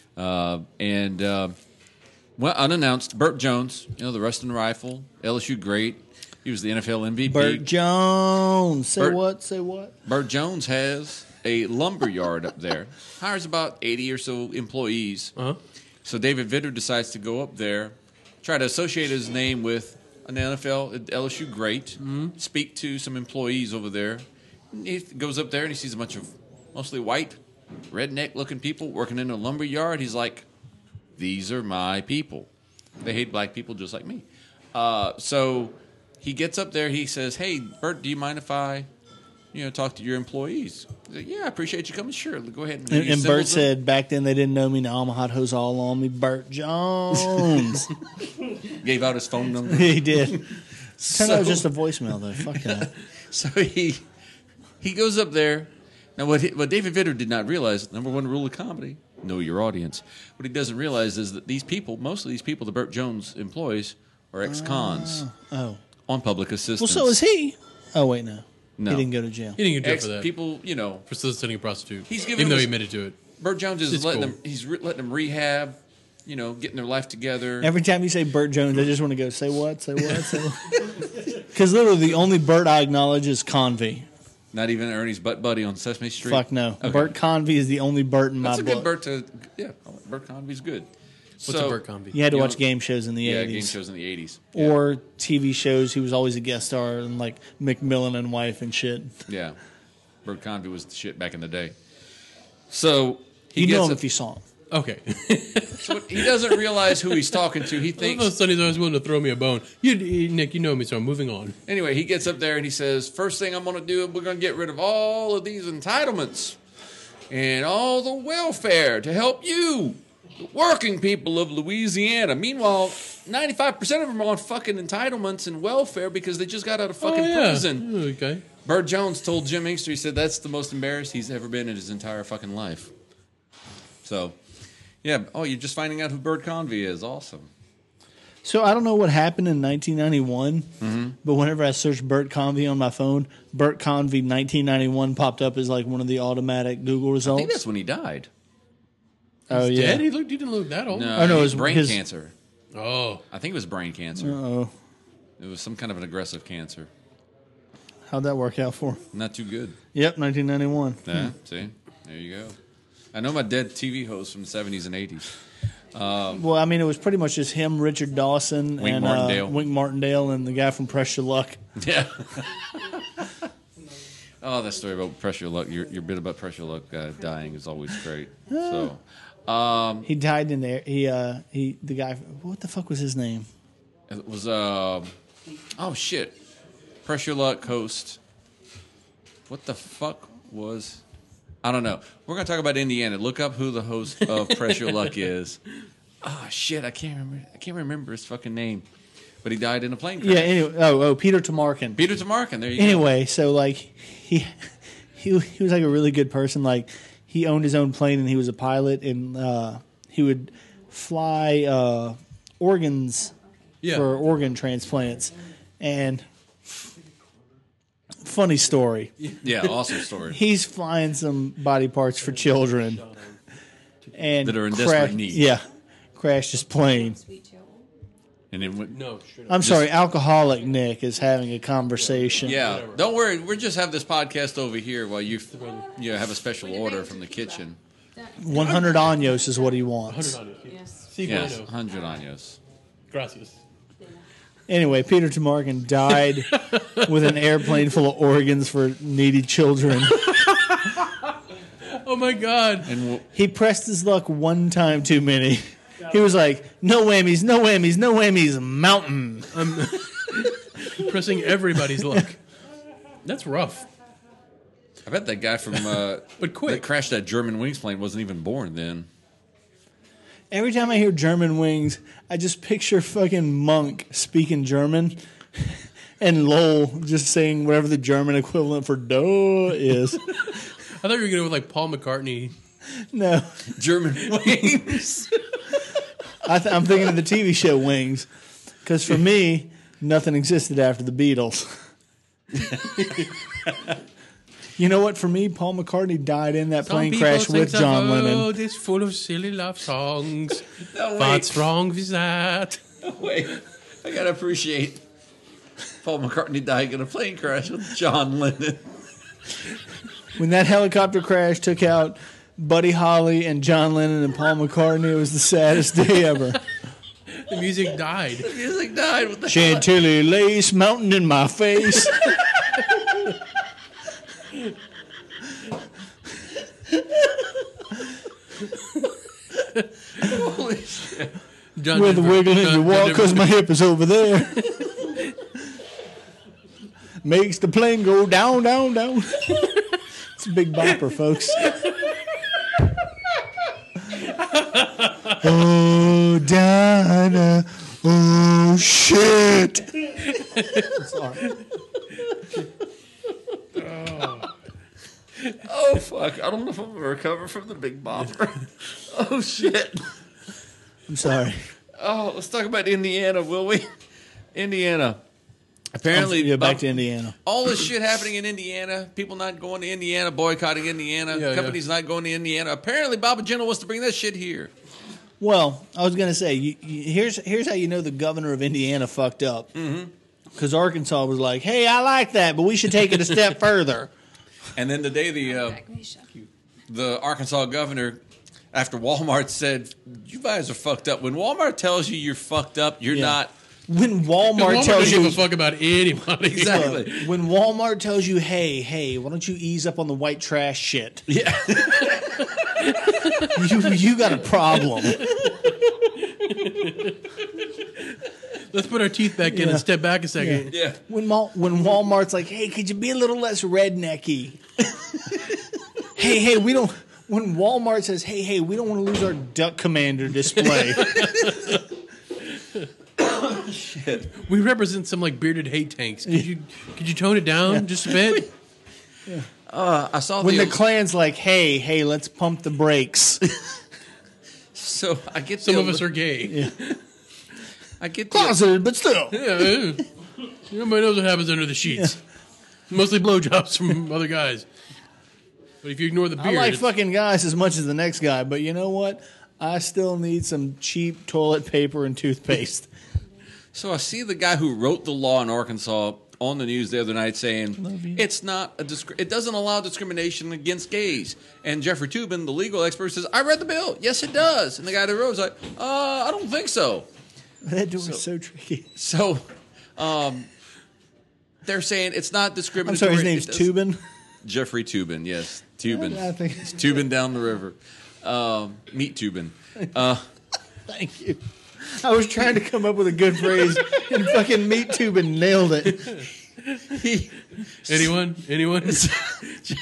well, unannounced, Burt Jones, the Ruston Rifle, LSU great. He was the NFL MVP. Burt Jones. Say Burt- what? Say what? Burt Jones has a lumber yard up there. Hires about 80 or so employees. Uh-huh. So David Vitter decides to go up there, try to associate his name with an NFL LSU great, speak to some employees over there. He goes up there and he sees a bunch of mostly white, redneck-looking people working in a lumber yard. He's like, these are my people. They hate black people just like me. So he gets up there. He says, hey, Bert, do you mind if I talk to your employees? He's like, yeah, I appreciate you coming. Sure, go ahead. And He Burt assembles them. said, back then they didn't know me. Now I'm a hot hose all on me. Burt Jones. Gave out his phone number. He did. Turned out it was So- just a voicemail though. Fuck that. So he goes up there. Now, what David Vitter did not realize, number one rule of comedy, know your audience. What he doesn't realize is that most of these people that Burt Jones employs are ex-cons Oh. on public Well, assistance. so is he. Oh wait, no. No. He didn't go to jail. He didn't get jail for that. People, For soliciting a prostitute. He's giving even though him he a- admitted to it. Burt Jones is It's letting cool. them. He's letting them rehab. Getting their life together. Every time you say Burt Jones, I just want to go, say what? Say what? Say what? Because literally the only Burt I acknowledge is Convy. Not even Ernie's butt buddy on Sesame Street. Fuck no. Okay. Burt Convy is the only Burt in my That's a book. good Burt to. Yeah, Burt Convy's good. What's a Burt Convy? You had to You watch know- game shows in the Yeah, 80s. game shows in the 80s. Or TV shows. He was always a guest star in like McMillan and Wife and shit. Yeah. Burt Convy was the shit back in the day. So he You know gets him up- if you saw him. Okay. so he doesn't realize who he's talking to. He I love thinks how Sonny's always willing to throw me a bone. Nick, you know me, so I'm moving on. anyway. He gets up there and he says, "First thing I'm going to do, we're going to get rid of all of these entitlements and all the welfare to help you, the working people of Louisiana." Meanwhile, 95% of them are on fucking entitlements and welfare because they just got out of fucking prison. Oh, okay. Burt Jones told Jim Inkster, he said that's the most embarrassed he's ever been in his entire fucking life. So, yeah. Oh, you're just finding out who Burt Convy is. Awesome. So I don't know what happened in 1991, but whenever I searched Burt Convy on my phone, Burt Convy 1991 popped up as like one of the automatic Google I results. think that's when he died. Oh yeah. Dead? He didn't look that old. No, Oh, no, he it was was brain his- cancer. Oh. I think it was brain cancer. Oh, It was some kind of an aggressive cancer. how'd that work out for him? Not too good. Yep, 1991. Yeah, see? There you go. I know my dead TV hosts from the 70s and 80s. Well, I mean, it was pretty much just him, Richard Dawson, Wink and Martindale. Wink Martindale, and the guy from Press Your Luck. Yeah. Oh, that story about Pressure Luck, your bit about Pressure Luck dying is always great. So, He died in there. He the guy. What the fuck was his name? it was, oh shit. Pressure Luck host. What the fuck was, I don't know. We're going to talk about Indiana. Look up who the host of Pressure Luck is. Oh shit, I can't remember his fucking name. but he died in a plane crash. Yeah. Anyway, Peter Tamarkin. Peter Tamarkin. There you go. Anyway, so like he was like a really good person. Like he owned his own plane and he was a pilot, and he would fly organs for organ transplants. And funny story. Yeah, awesome story. He's flying some body parts for children and That are in desperate need. Yeah, crashed his plane. And then went, No, straight up. I'm sorry, alcoholic Nick is having a conversation. yeah, don't worry. We'll just have this podcast over here while you have a special order from the kitchen. 100 años is what he wants. 100 on it. Yes, Yes. 100 años. Gracias. Anyway, Peter Tamarkin died with an airplane full of organs for needy children. Oh my God. And He pressed his luck one time too many. He was like, no whammies, no whammies, no whammies, mountain. Pressing everybody's luck. That's rough. I bet that guy from But quick. that crashed that German wings plane wasn't even born then. Every time I hear German wings, I just picture fucking Monk speaking German and Lowell just saying whatever the German equivalent for duh is. I thought you were going to go with like Paul McCartney. No, German wings. I'm thinking of the TV show Wings. Because for me, nothing existed after the Beatles. You know what? For me, Paul McCartney died in that plane crash with John Lennon. Oh, it's full of silly love songs. No, What's wrong with that? Wait, I gotta appreciate Paul McCartney dying in a plane crash with John Lennon. When that helicopter crash took out Buddy Holly and John Lennon and Paul McCartney, it was the saddest day ever. The music died. The music died with the Chantilly lace mountain in my face. Holy shit. John With the Denver- wiggle in John- your walk John because Denver- my hip is over there. Makes the plane go down, down, down. It's a big bopper, folks. Oh, Donna. Oh, shit. Sorry. Oh fuck! I don't know if I'm gonna recover from the big bopper. Oh shit! I'm sorry. Oh, let's talk about Indiana, will we? Indiana. Apparently, Yeah, back to Indiana. all this shit happening in Indiana. People not going to Indiana, boycotting Indiana. Yeah, Companies not going to Indiana. Apparently, Baba General wants to bring that shit here. Well, I was going to say, here's how you know the governor of Indiana fucked up. Because Arkansas was like, hey, I like that, but we should take it a step further. And then the day the Arkansas governor, after Walmart said, "You guys are fucked up." When Walmart tells you you're fucked up, you're Yeah. not. When Walmart Walmart tells doesn't give you, a fuck about anybody. Exactly. when Walmart tells you, hey, why don't you ease up on the white trash shit? Yeah. You got a problem. Let's put our teeth back in Yeah. and step back a second. Yeah. When Walmart's like, hey, could you be a little less rednecky? hey, we don't. When Walmart says, hey, we don't want to lose our Duck Commander display. We represent some like bearded hate tanks. Could you tone it down just a bit? I saw When the. the Klan's like, hey, let's pump the brakes. So I get Some the, of us are gay. I get the. Closeted, but still. Yeah, nobody knows what happens under the sheets. Mostly blowjobs from other guys. But if you ignore the I beard, like it's- fucking guys as much as the next guy, but you know what? I still need some cheap toilet paper and toothpaste. So I see the guy who wrote the law in Arkansas on the news the other night saying it's not it doesn't allow discrimination against gays. And Jeffrey Toobin, the legal expert, says, "I read the bill. Yes, it does." And the guy that wrote was like, "I don't think so." That door is so tricky. So, they're saying it's not I'm discriminatory. sorry, his name's It does- Tubin. Jeffrey Toobin, yes. Toobin. I think- It's Toobin down the river. Meet Toobin. Thank you. I was trying to come up with a good phrase, and fucking Meat Tubin nailed it. anyone?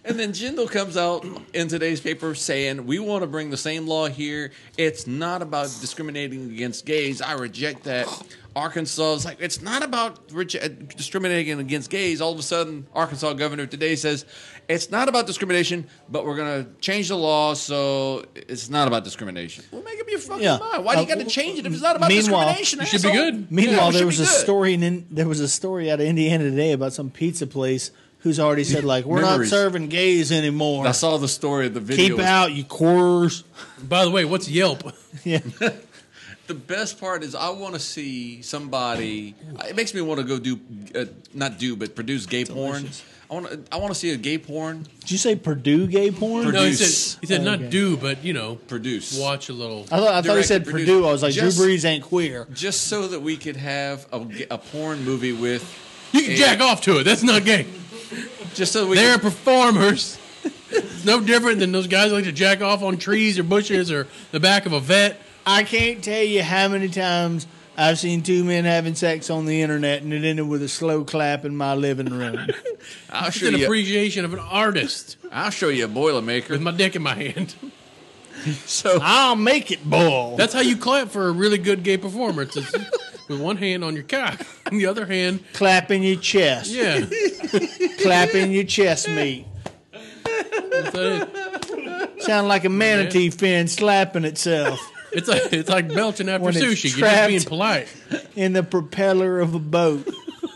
And then Jindal comes out in today's paper saying, we want to bring the same law here. It's not about discriminating against gays. I reject that. Arkansas is like, it's not about discriminating against gays. All of a sudden, Arkansas governor today says, it's not about discrimination, but we're going to change the law so it's not about discrimination. Well, make up your fucking mind. Why do you got to change it if it's not about discrimination? It should be good. Meanwhile, there was a story out of Indiana today about some pizza place who's already said, like, we're not serving gays anymore. I saw the story of the video. Keep out, you quarters. By the way, what's Yelp? Yeah. The best part is I want to see somebody. It makes me want to go but produce gay porn. I want to see a gay porn. Did you say Purdue gay porn? No, he Produce. said not do, but Produce. watch a little. I thought he said Produce. Purdue. I was like, Just- Drew Brees ain't queer. Just so that we could have a porn movie with. You can jack off to it. That's not gay. Just so we. They're performers. It's no different than those guys who like to jack off on trees or bushes or the back of a vet. I can't tell you how many times I've seen two men having sex on the internet and it ended with a slow clap in my living room. I'll It's show an you. appreciation of an artist I'll show you a Boilermaker. with my dick in my hand. So I'll make it boil. That's how you clap for a really good gay performer. It's with one hand on your cock and the other hand, Clap in your chest. yeah. Clap in your chest meat. That's it. Sound like a manatee fin slapping itself It's like belching after When it's sushi. You're just being trapped. polite. in the propeller of a boat.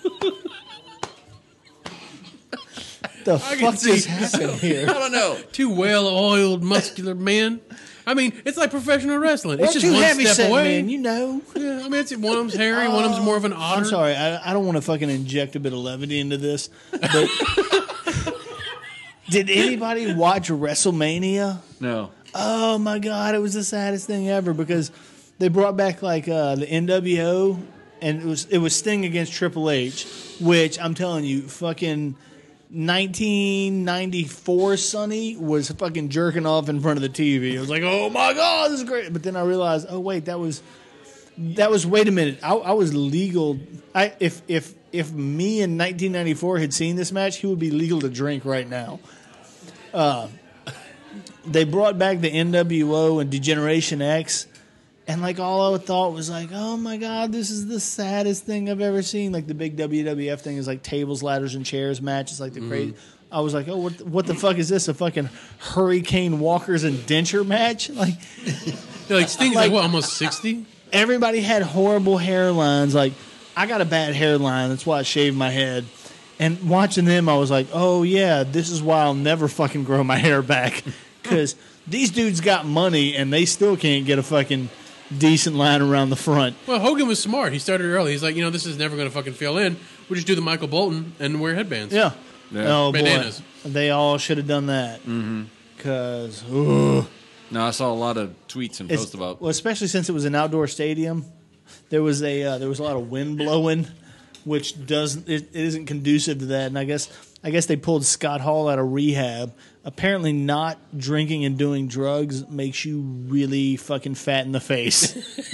The can fuck see- just happened here? I don't know. Two well-oiled, muscular men. I mean, it's like professional wrestling. It's Or just two one heavy step set away. men, you know. Yeah, I mean, one of them's hairy, one of them's more of an otter. I'm sorry, I don't want to fucking inject a bit of levity into this, but did anybody watch WrestleMania? No. Oh my god, it was the saddest thing ever because they brought back like the NWO, and it was Sting against Triple H, which I'm telling you, fucking 1994 Sonny was fucking jerking off in front of the TV. I was like, oh my god, this is great. But then I realized, oh wait, that was wait a minute, I was legal. If me in 1994 had seen this match, he would be legal to drink right now. They brought back the NWO and Degeneration X, and like all I thought was like, oh my god, this is the saddest thing I've ever seen. Like the big WWF thing is like tables, ladders, and chairs match. It's like the crazy. I was like, oh, what the fuck is this? A fucking Hurricane Walkers and Denture match? Like Yeah, like Sting's like what, almost 60? everybody had horrible hairlines. Like I got a bad hairline. That's why I shaved my head. And watching them, I was like, oh yeah, this is why I'll never fucking grow my hair back. Because these dudes got money and they still can't get a fucking decent line around the front. Well, Hogan was smart. He started early. He's like, this is never going to fucking fill in. We'll just do the Michael Bolton and wear headbands. Yeah. Oh, Bananas. boy. They all should have done that. Because, No, I saw a lot of tweets and posts about. well, especially since it was an outdoor stadium, there was a lot of wind blowing, which it isn't conducive to that. And I guess they pulled Scott Hall out of rehab. Apparently, not drinking and doing drugs makes you really fucking fat in the face.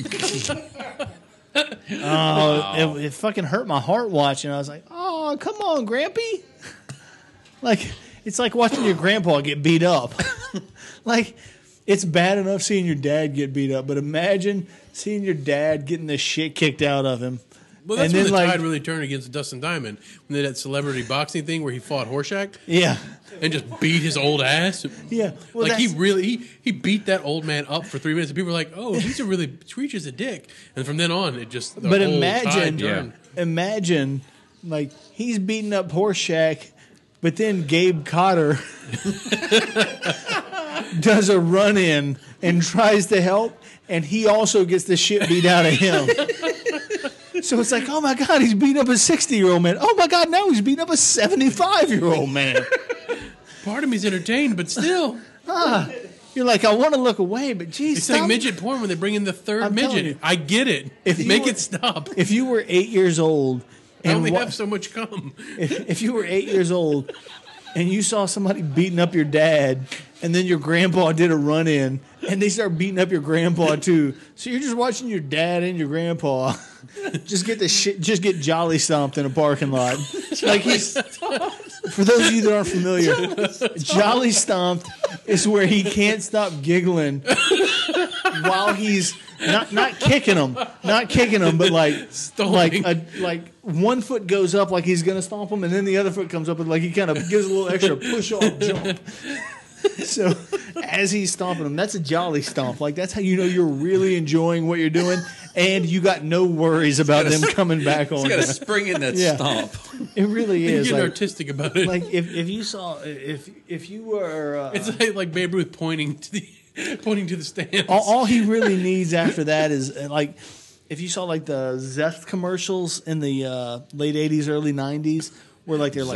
It fucking hurt my heart watching. I was like, oh, come on, Grampy. Like, it's like watching your grandpa get beat up. Like, it's bad enough seeing your dad get beat up, but imagine seeing your dad getting the shit kicked out of him. Well, that's And when then, the like- tide really turned against Dustin Diamond. When they did that celebrity boxing thing where he fought Horshack Yeah. and just beat his old ass. Yeah. Well, Like, he that's- really he beat that old man up for 3 minutes. And people were like, oh, he's a really, Screech a dick. And from then on, it just, the But whole imagine, tide turned. imagine, like he's beating up Horseshack, but then Gabe Cotter does a run in and tries to help, and he also gets the shit beat out of him. So it's like, oh my god, he's beating up a 60-year-old man. Oh my god, now he's beating up a 75-year-old man. Part of me's entertained, but still. You're like, I want to look away, but geez, It's like stop. midget porn when they bring in the third I'm telling midget. you. I get it. If you Make were- it stop. If you were 8 years old, I and only wa- have so much cum. if you were 8 years old and you saw somebody beating up your dad, and then your grandpa did a run in, and they start beating up your grandpa too, so you're just watching your dad and your grandpa just get jolly stomped in a parking lot, like he's For those of you that aren't familiar, Jolly Stomped is where he can't stop giggling while he's not kicking him, but like one foot goes up like he's gonna stomp him, and then the other foot comes up and like he kind of gives a little extra push off jump. So as he's stomping him, that's a Jolly Stomp. Like that's how you know you're really enjoying what you're doing, and you got no worries about them coming back on. He's got a you. spring in that Yeah. stomp. It really You is. get Like, artistic about it. like if you saw if you were It's like Babe Ruth pointing to the stands. all he really needs after that is like if you saw like the Zest commercials in the late 80s, early 90s, where like they're like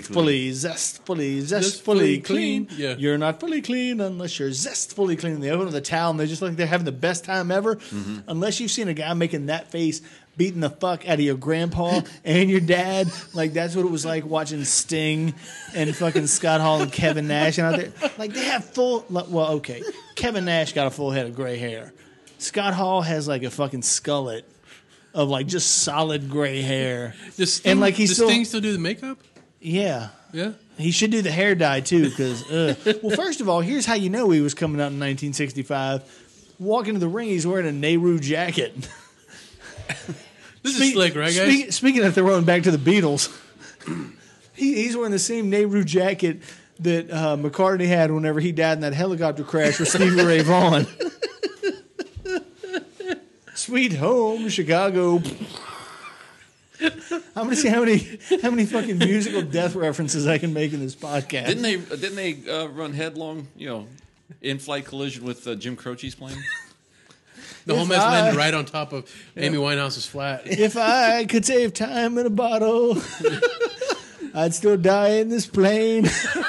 zestfully clean. Yeah. You're not fully clean unless you're zestfully clean. They open up the towel and they're just like they're having the best time ever. Unless you've seen a guy making that face beating the fuck out of your grandpa and your dad, like that's what it was like watching Sting and fucking Scott Hall and Kevin Nash and out there. Like they have okay, Kevin Nash got a full head of gray hair. Scott Hall has like a fucking skullet of like just solid gray hair. Does Sting, and like he's does still, Sting still do the makeup? yeah. Yeah. He should do the hair dye too, because well, first of all, here's how you know he was coming out in 1965. Walking to the ring, he's wearing a Nehru jacket. This is slick, right, guys? Speaking of throwing back to the Beatles, he's wearing the same Nehru jacket that McCartney had whenever he died in that helicopter crash with Stevie Ray Vaughan. Sweet home, Chicago. I'm gonna see how many fucking musical death references I can make in this podcast. Didn't they run headlong? In-flight collision with Jim Croce's plane. The whole mess landed right on top of Amy Winehouse's flat. If I could save time in a bottle, I'd still die in this plane.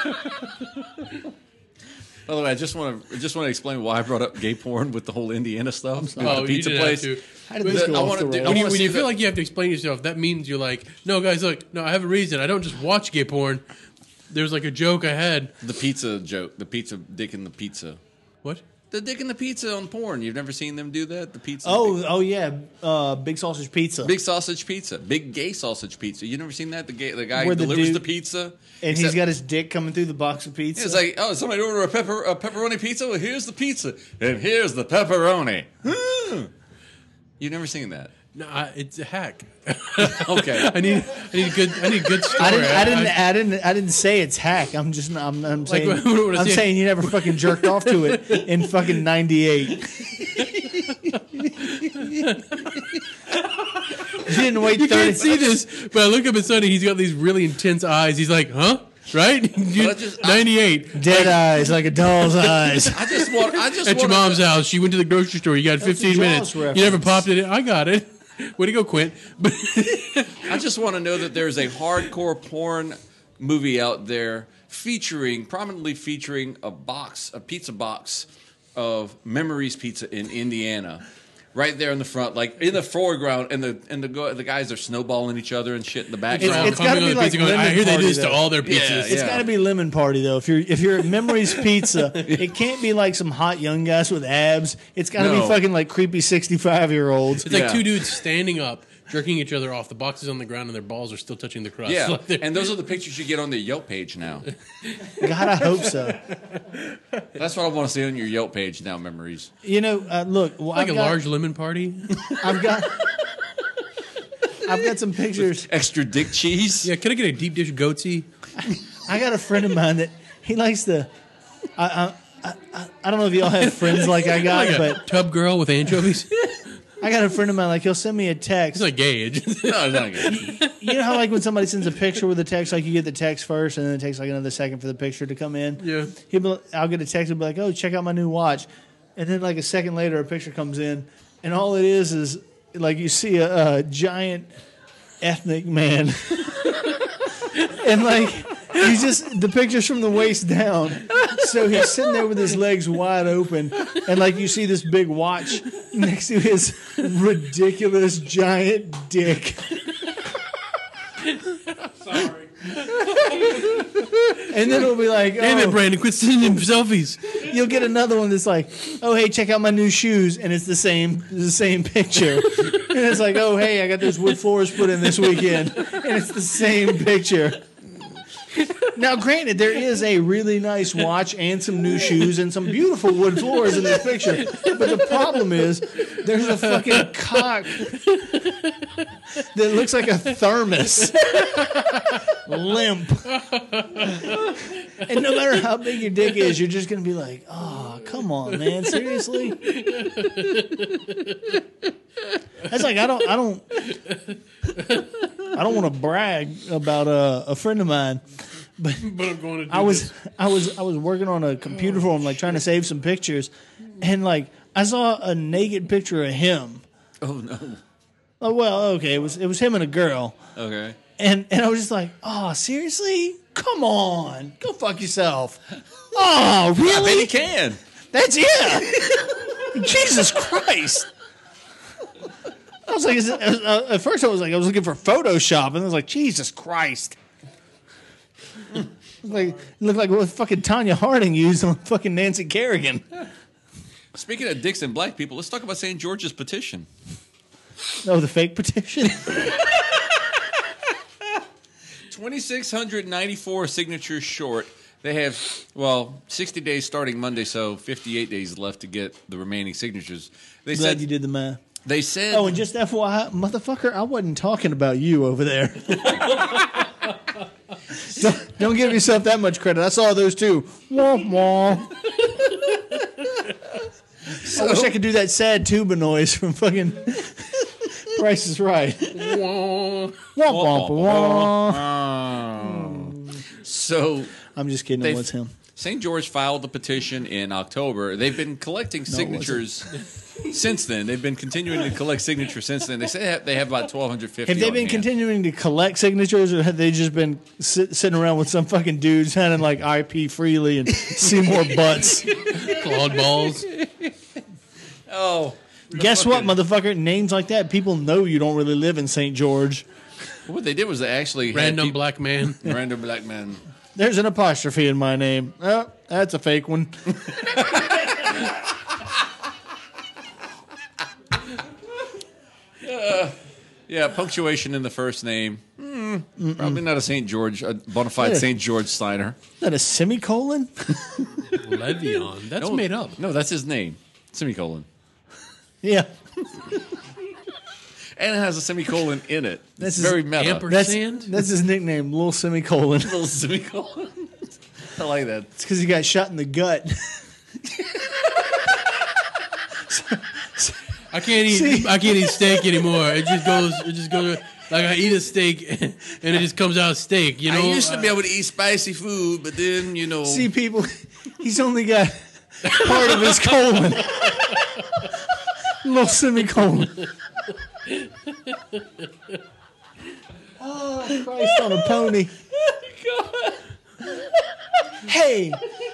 By the way, I just want to explain why I brought up gay porn with the whole Indiana stuff. With Oh, the pizza you place. didn't have to. How did this go off the rails? When you feel like you have to explain yourself, that means you're like, no, guys, look, no, I have a reason. I don't just watch gay porn. There's like a joke I had. The pizza joke, the pizza dick in the pizza. What? The dick in the pizza on porn. You've never seen them do that? The pizza. Oh yeah, big sausage pizza. Big sausage pizza. Big gay sausage pizza. You never seen that? The guy Where the delivers dude- the pizza. And he's got his dick coming through the box of pizza. It's like, oh, somebody order a pepperoni pizza? Well, here's the pizza. And here's the pepperoni. You've never seen that? No, it's a hack. Okay. I need a good story. I didn't say it's hack. I'm saying what I I'm say- saying you never fucking jerked off to it in fucking 98. You didn't wait You 30 can't see this, but I look up at Sonny. He's got these really intense eyes. He's like, huh? Right? 98. dead eyes like a doll's eyes. I just want. At your mom's house. She went to the grocery store. You got 15 a minutes. Jaws reference. You never popped it in. I got it. Way to go, Quint. But I just want to know that there's a hardcore porn movie out there prominently featuring a pizza box of Memories Pizza in Indiana. Right there in the front, like in the foreground, and the guys are snowballing each other and shit in the background. It's gotta be like I hear they Lemon do this Party, to all their pizzas. Yeah, It's got to be Lemon Party though. If you're at Memories Pizza, it can't be like some hot young guys with abs. It's got to be No. fucking like creepy 65-year-olds. It's like Yeah. two dudes standing up, jerking each other off. The box is on the ground and their balls are still touching the crust. Yeah, Like they're- and those are the pictures you get on the Yelp page now. God, I hope so. That's what I want to see on your Yelp page now. Memories. You know, look, well, like a large lemon party. I've got some pictures. Extra dick cheese. Yeah, can I get a deep dish goatsy? I got a friend of mine that he likes to. I don't know if y'all have friends like I got, Like a but tub girl with anchovies. I got a friend of mine like he'll send me a text. It's like Gage. No, not good. You know how like when somebody sends a picture with a text, like you get the text first, and then it takes like another second for the picture to come in. Yeah. I'll get a text and be like, "Oh, check out my new watch," and then like a second later, a picture comes in, and all it is like you see a giant ethnic man, and like he's just the picture's from the waist down, so he's sitting there with his legs wide open, and like you see this big watch next to his ridiculous giant dick. Sorry. And then it'll be like, Damn it, oh, Brandon, quit sending him selfies. you'll get another one that's like, oh, hey, check out my new shoes, and it's the same picture. And it's like, oh, hey, I got those wood floors put in this weekend, and it's the same picture. Now, granted, there is a really nice watch and some new shoes and some beautiful wood floors in this picture. But the problem is, there's a fucking cock that looks like a thermos. Limp. And no matter how big your dick is, you're just going to be like, oh, come on, man. Seriously? That's like, I don't want to brag about a friend of mine. But I'm going to do I was working on a computer for him, like trying to save some pictures, and like I saw a naked picture of him. Oh no. Oh well, okay, it was him and a girl, Okay. and I was just like, oh seriously, come on, go fuck yourself. Oh I bet he really? can. That's it. Jesus Christ. I was like, at first I was looking for Photoshop, and I was like, Jesus Christ. It looked like what fucking Tanya Harding used on fucking Nancy Kerrigan. Speaking of dicks and black people, let's talk about St. George's petition. Oh, the fake petition? 2,694 signatures short. They have, 60 days starting Monday, so 58 days left to get the remaining signatures. They Glad said you did the math. They said. Oh, and just FYI, motherfucker, I wasn't talking about you over there. Don't give yourself that much credit. I saw those too. Wah, wah. I wish I could do that sad tuba noise from fucking Price is Right. Wah, wah, wah. So I'm just kidding. It was him. St. George filed the petition in October. They've been collecting signatures since then. They've been continuing to collect signatures since then. They say they have about 1,250. Have they been continuing to collect signatures, or have they just been sitting around with some fucking dude sounding like IP Freely and Seymour Butts? Claude balls. Oh. Guess what, motherfucker? Names like that, people know you don't really live in St. George. What they did was they actually Random black man. Random black man. There's an apostrophe in my name. Oh, that's a fake one. Yeah, punctuation in the first name. Probably not a St. George, a bona fide St. George Steiner. Is that a semicolon? Le'Veon. That's made up. No, that's his name. Semicolon. Yeah. And it has a semicolon in it. That's It's very meta. Ampersand. That's his nickname, Little Semicolon. It's Little semicolon. I like that. because he got shot in the gut. I can't eat steak anymore. It just goes like I eat a steak and it just comes out steak. You know. I used to be able to eat spicy food, but then See, people, he's only got part of his colon. Little semicolon. Oh, Christ on a pony. Hey.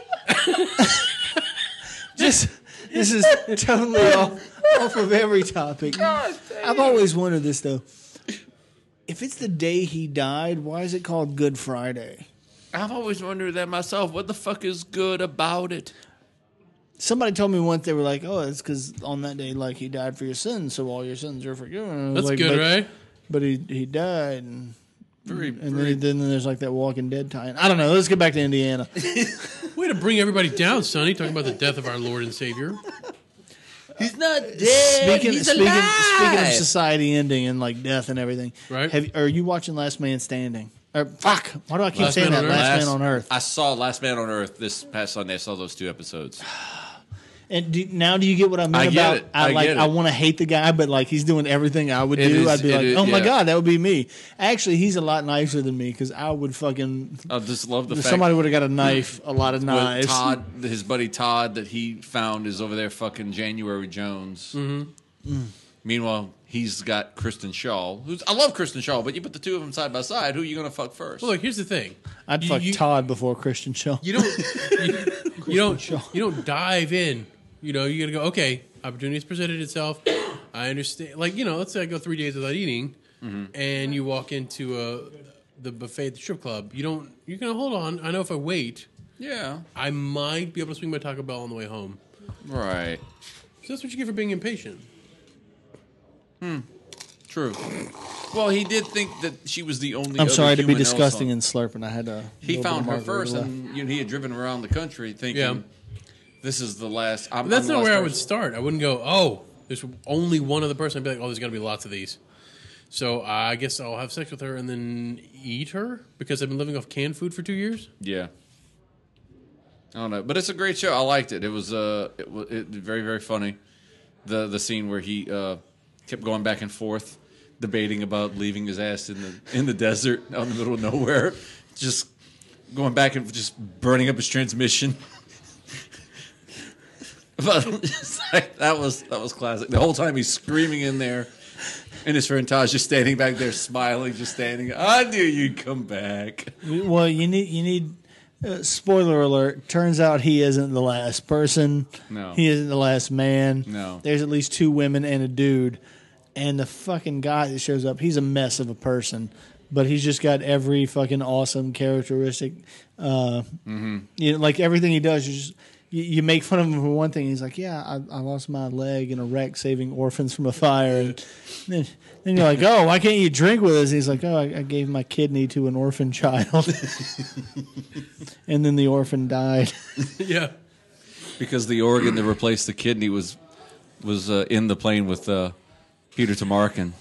This is totally off of every topic. I've always wondered this, though. If it's the day he died, why is it called Good Friday? I've always wondered that myself. What the fuck is good about it? Somebody told me once, they were like, oh, it's because on that day, like, he died for your sins, so all your sins are forgiven. That's like, good, right? But he died, and Very. then there's like that Walking Dead tie-in. I don't know. Let's get back to Indiana. Way to bring everybody down, Sonny. Talking about the death of our Lord and Savior. He's not dead. Speaking of society ending and like death and everything, Right. Are you watching Last Man Standing? Or, fuck, why do I keep Last saying Man that? on Earth? Last Man on Earth. I saw Last Man on Earth this past Sunday. I saw those 2 episodes. And now do you get what I mean I get about? it. I get it. I want to hate the guy, but like he's doing everything I would do. I'd be like, oh my yeah. god, that would be me. Actually, he's a lot nicer than me because I would fucking. I just love the fact Somebody would have got a knife, a lot of with knives. Todd, his buddy Todd, that he found is over there fucking January Jones. Mm-hmm. Meanwhile, he's got Kristen Shaw. I love Kristen Shaw, but you put the two of them side by side. Who are you going to fuck first? Well, look, here's the thing. I'd fuck Todd before Christian Shaw. You don't dive in. You know, you got to go, okay, opportunity has presented itself. I understand. Like, let's say I go 3 days without eating, and you walk into the buffet at the strip club. You're going to hold on. I know if I wait, I might be able to swing my Taco Bell on the way home. Right. So that's what you get for being impatient. True. Well, he did think that she was the only. I'm other sorry to be human else disgusting on- and slurping. I had a. He little found bit her of first, margarita and he had driven around the country thinking, Yeah. "This is the last." I'm, But that's I'm the not last where I would person. start. I wouldn't go, oh, there's only one other person. I'd be like, oh, there's got to be lots of these. So I guess I'll have sex with her and then eat her because I've been living off canned food for 2 years. Yeah. I don't know, but it's a great show. I liked it. It was very, very funny. The scene where he kept going back and forth, debating about leaving his ass in the desert out in the middle of nowhere, just going back and just burning up his transmission. But that was classic. The whole time he's screaming in there, and his friend Taj just standing back there smiling, just standing. I knew you'd come back. Well, you need. Spoiler alert. Turns out he isn't the last person. No. He isn't the last man. No. There's at least 2 women and a dude. And the fucking guy that shows up, he's a mess of a person. But he's just got every fucking awesome characteristic. You know, like everything he does, you make fun of him for one thing. He's like, yeah, I lost my leg in a wreck saving orphans from a fire. And then you're like, oh, why can't you drink with us? And he's like, oh, I gave my kidney to an orphan child. And then the orphan died. Yeah. Because the organ that replaced the kidney was in the plane with Peter Tamarkin.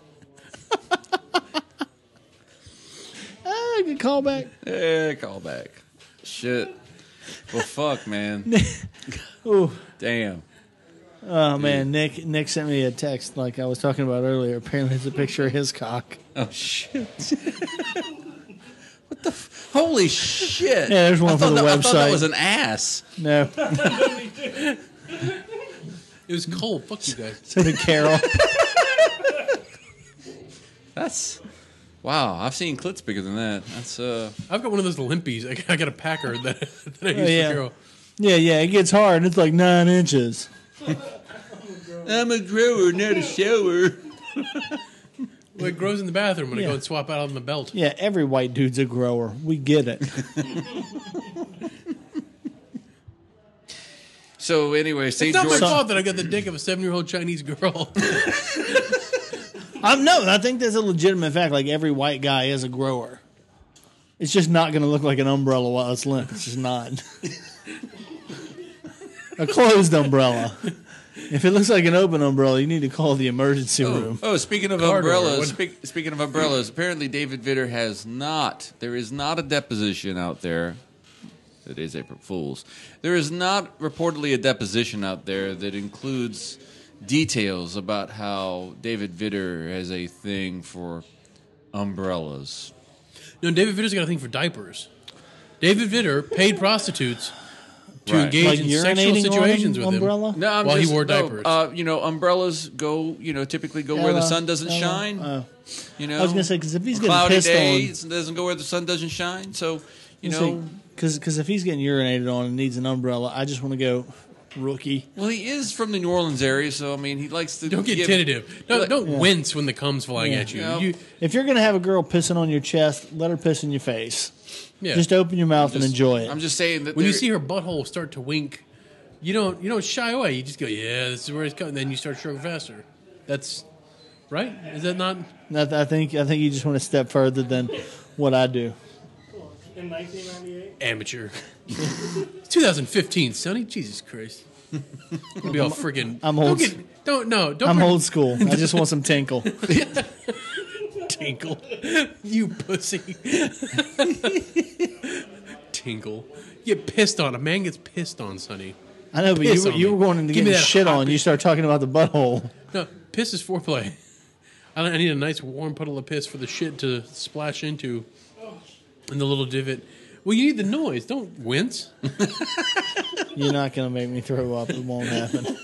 Good callback. Yeah, call back. Shit. Well, fuck, man. Ooh. Damn. Oh, man. Nick sent me a text like I was talking about earlier. Apparently it's a picture of his cock. Oh, shit. What the holy shit. Yeah, there's one for the I thought that website. was an ass. No. It was cold. Fuck you guys. So did Carol. That's... Wow, I've seen clits bigger than that. That's, I've got one of those Olympies. I got a Packer that I used yeah. for Carol. Yeah, it gets hard. It's like 9 inches. I'm a grower, not a shower. Well, it grows in the bathroom when I Yeah. go and swap out on the belt. Yeah, every white dude's a grower. We get it. So, anyway, St. It's not my George... fault that I got the dick of a 7-year-old Chinese girl. I think that's a legitimate fact. Like every white guy is a grower. It's just not going to look like an umbrella while it's limp. It's just not. A closed umbrella. If it looks like an open umbrella, you need to call the emergency room. Oh, speaking of Car door. umbrellas, speaking of umbrellas, apparently David Vitter there is not a deposition out there. It is April Fool's. There is not reportedly a deposition out there that includes details about how David Vitter has a thing for umbrellas. No, David Vitter's got a thing for diapers. David Vitter paid prostitutes to Right. engage Like in sexual urinating situations on with umbrella? him No, I'm while just, he wore no, diapers. Umbrellas typically go where the sun doesn't shine. Oh. You know, I was going to say, because if he's getting cloudy pissed days doesn't go where the sun doesn't shine. So, because if he's getting urinated on and needs an umbrella, I just want to go, rookie. well, he is from the New Orleans area, so I mean, he likes to Don't get give- tentative. Don't wince when the cum's flying at you. Yeah. If you're going to have a girl pissing on your chest, let her piss in your face. Yeah. Just open your mouth and Just- enjoy it. I'm just saying that When you there- see her butthole start to wink, you don't shy away. You just go, yeah, this is where it's coming. Then you start stroking faster. That's right. Is that not? I think you just want to step further than what I do. In 1998? Amateur. It's 2015, Sonny. Jesus Christ. Gonna be all freaking. I'm old. Don't I'm old school. I just want some tinkle. Tinkle. You pussy. Tinkle. You get pissed on. A man gets pissed on, Sonny. I know, but Piss you on were me. going into Give me getting that shit hot on. You piss. start talking about the butthole. No, piss is foreplay. I need a nice warm puddle of piss for the shit to splash into in the little divot. Well, you need the noise. Don't wince. You're not going to make me throw up. It won't happen.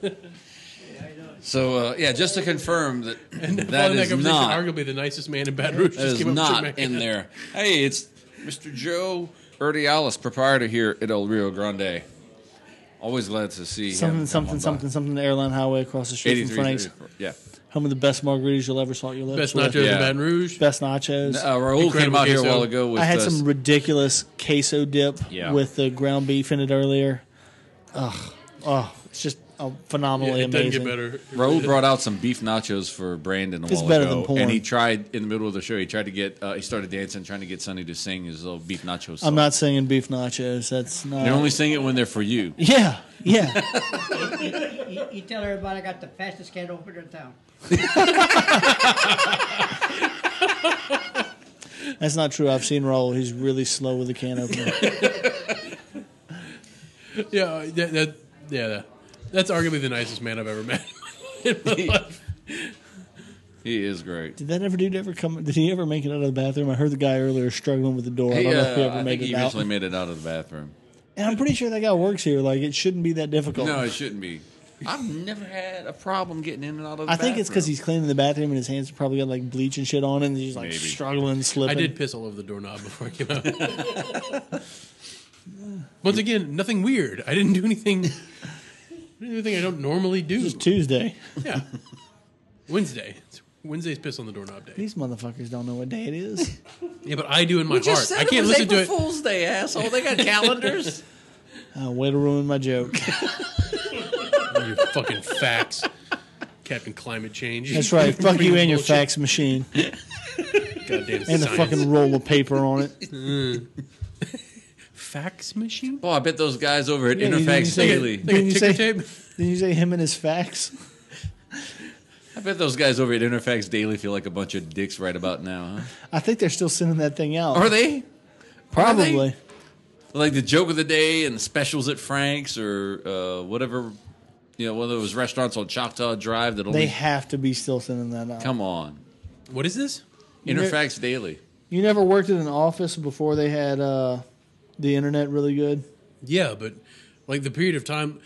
So just to confirm that And that following is conversation, not arguably the nicest man in Baton Rouge that just is came up not and shook my in hand. there. Hey, it's Mr. Joe Urdialis, proprietor here at El Rio Grande. Always glad to see him. Something. The airline highway across the street from 83. Frank's. Yeah. Home of the best margaritas you'll ever salt your lips Best with. nachos Yeah. in Baton Rouge. Best nachos. Raul came Incredible out here a queso. while ago with I had us. some ridiculous queso dip Yeah. with the ground beef in it earlier. Oh, it's just phenomenally it doesn't amazing. get better. Raul brought out some beef nachos for Brandon a It's while better ago, than porn. and he tried in the middle of the show. He tried to get. He started dancing, trying to get Sonny to sing his little beef nacho song. I'm not singing beef nachos. That's not. They only sing it when they're for you. Yeah. You tell everybody I got the fastest can opener in town. That's not true. I've seen Raul. He's really slow with the can opener. That's arguably the nicest man I've ever met in my life. He is great. Did that ever dude ever come? Did he ever make it out of the bathroom? I heard the guy earlier struggling with the door. I don't know if he ever I made think he it out. eventually made it out of the bathroom. And I'm pretty sure that guy works here. Like, it shouldn't be that difficult. No, it shouldn't be. I've never had a problem getting in and out of the I think it's because bathroom. he's cleaning the bathroom and his hands probably got like bleach and shit on it, and he's like Maybe. struggling, I slipping. did piss all over the doorknob before I came out. Once again, nothing weird. I didn't do anything. Anything I don't normally do. It's Tuesday. Yeah. Wednesday. Wednesday's piss on the doorknob day. These motherfuckers don't know what day it is. Yeah, but I do in my heart. I can't listen to it. Fool's Day, asshole. They got calendars. Way to ruin my joke. Your fucking facts. Captain Climate Change. That's right. Fuck you and your Bullshit. fax machine Goddamn and the science. fucking roll of paper on it. fax machine? Oh, I bet those guys over at Yeah, you Interfax say- Daily. Like a Didn't you ticker say- tape? Did you say him and his fax? I bet those guys over at Interfax Daily feel like a bunch of dicks right about now, huh? I think they're still sending that thing out. Are they? Probably. Like the joke of the day and the specials at Frank's or whatever, one of those restaurants on Choctaw Drive that only. They have to be still sending that out. Come on. What is this? Interfax Daily. You never worked in an office before they had the internet really good? Yeah, but like the period of time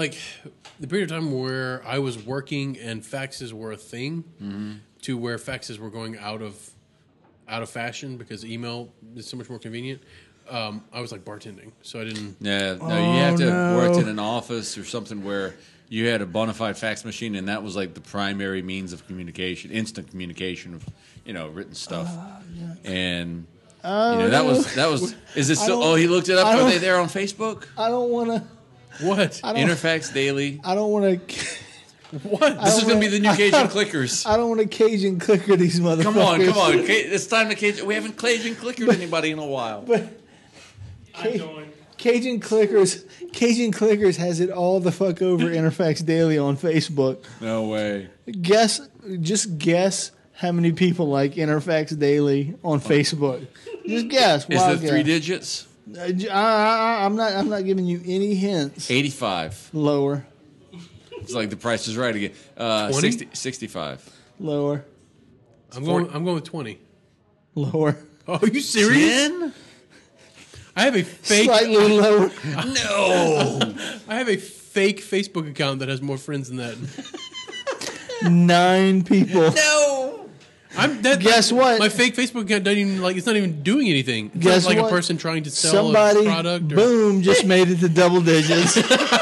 where I was working and faxes were a thing, to where faxes were going out of fashion because email is so much more convenient. I was like bartending, so I didn't. Yeah, no, you have to have no. worked in an office or something where you had a bona fide fax machine, and that was like the primary means of communication, instant communication of written stuff. And that was. Is it still? don't- Oh, he looked it up. I Are don't- they there on Facebook? I don't want to. What? Interfax Daily. I don't want to. What? This is going to be the new Cajun I Clickers. I don't want to Cajun clicker these motherfuckers. Come on. It's time to Cajun. We haven't Cajun Clickered anybody in a while. I joined. Cajun Clickers has it all the fuck over Interfax Daily on Facebook. No way. Just guess how many people like Interfax Daily on Facebook. Just guess. Is Wild it 3 guess. digits? I'm not giving you any hints. 85. Lower. It's like the Price is Right again. 20? 65. Lower. I'm going with 20. Lower. Oh, are you serious? 10? I have a fake. Slightly lower. No. I have a fake Facebook account that has more friends than that. 9 people. No. Guess what? My fake Facebook account doesn't even it's not even doing anything. It's Guess not like what? a person trying to sell Somebody, a product. Or, boom, just made it to double digits.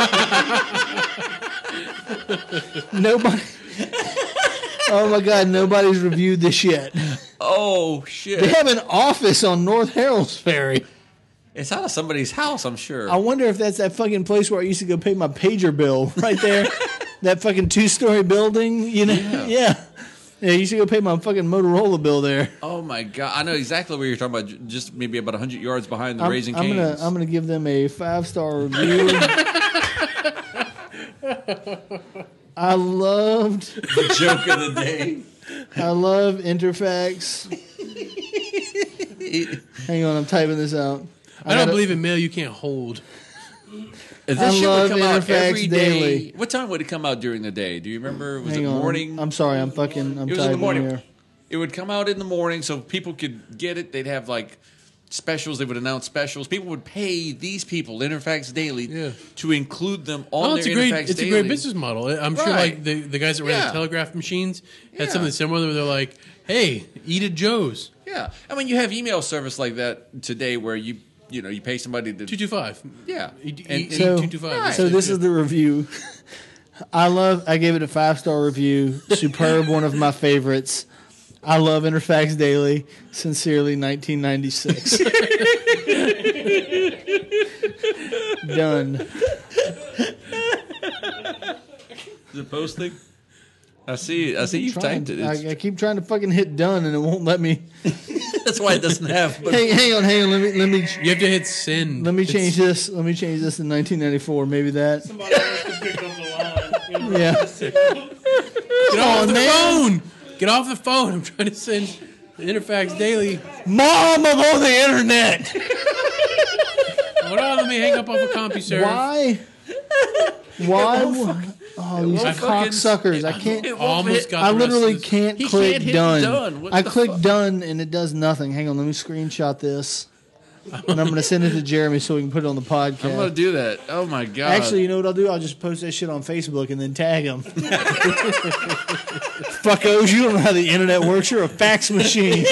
Nobody. Oh my God! Nobody's reviewed this yet. Oh, They shit. have an office on North Harold's Ferry. It's out of somebody's house, I'm sure. I wonder if that's that fucking place where I used to go pay my pager bill right there. That fucking 2-story building, Yeah. I used to go pay my fucking Motorola bill there. Oh, my God. I know exactly what you're talking about. Just maybe about 100 yards behind the Raising I'm Cane's. gonna give them a 5-star review. I loved The joke of the day. I love Interfax. Hang on, I'm typing this out. I don't believe in mail you can't hold. This I shit love would come out Interfax every day. Daily. What time would it come out during the day? Do you remember? Was Hang it on. morning? I'm sorry, I'm It was in the typing morning. here. It would come out in the morning so people could get it. They'd have like specials. They would announce specials. People would pay these people, Interfax Daily, Yeah. to include them on Oh, their it's a great Interfax it's Daily. a great business model. I'm sure Right. like the guys that ran Yeah. the telegraph machines had Yeah. something similar where they're like, "Hey, eat at Joe's." Yeah, I mean, you have email service like that today where you pay somebody to 225. yeah. Eat And- So, 225. so this is the review. I gave it a 5-star review. Superb, one of my favorites. I love Interfax Daily. Sincerely, 1996. Done. Is it posting? I see you've typed it. I keep trying to fucking hit done and it won't let me. That's why it doesn't have. Hang on. Let me. You have to hit send. Let me change this. Let me change this in 1994. Maybe that. Somebody else can pick up the line. Yeah. Get off the phone. Get off the phone. I'm trying to send the Interfax Daily. Mom, I'm on the internet. Hold on, let me hang up off a CompuServe. Why? Oh, these cocksuckers! I can't. Almost got I the rest of literally this. can't He click can't hit done. done. What I the click fuck? done and it does nothing. Hang on, let me screenshot this, and I'm gonna send it to Jeremy so we can put it on the podcast. I'm gonna do that. Oh my god! Actually, you know what I'll do? I'll just post that shit on Facebook and then tag them. Fuckos, you don't know how the internet works. You're a fax machine.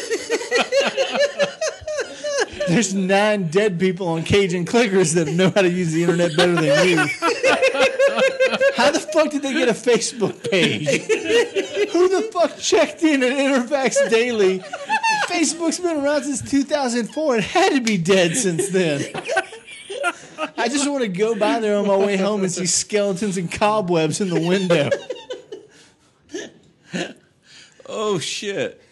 There's 9 dead people on Cajun Clickers that know how to use the internet better than you. How the fuck did they get a Facebook page? Who the fuck checked in at Interfax Daily? Facebook's been around since 2004. It had to be dead since then. I just want to go by there on my way home and see skeletons and cobwebs in the window. Oh shit!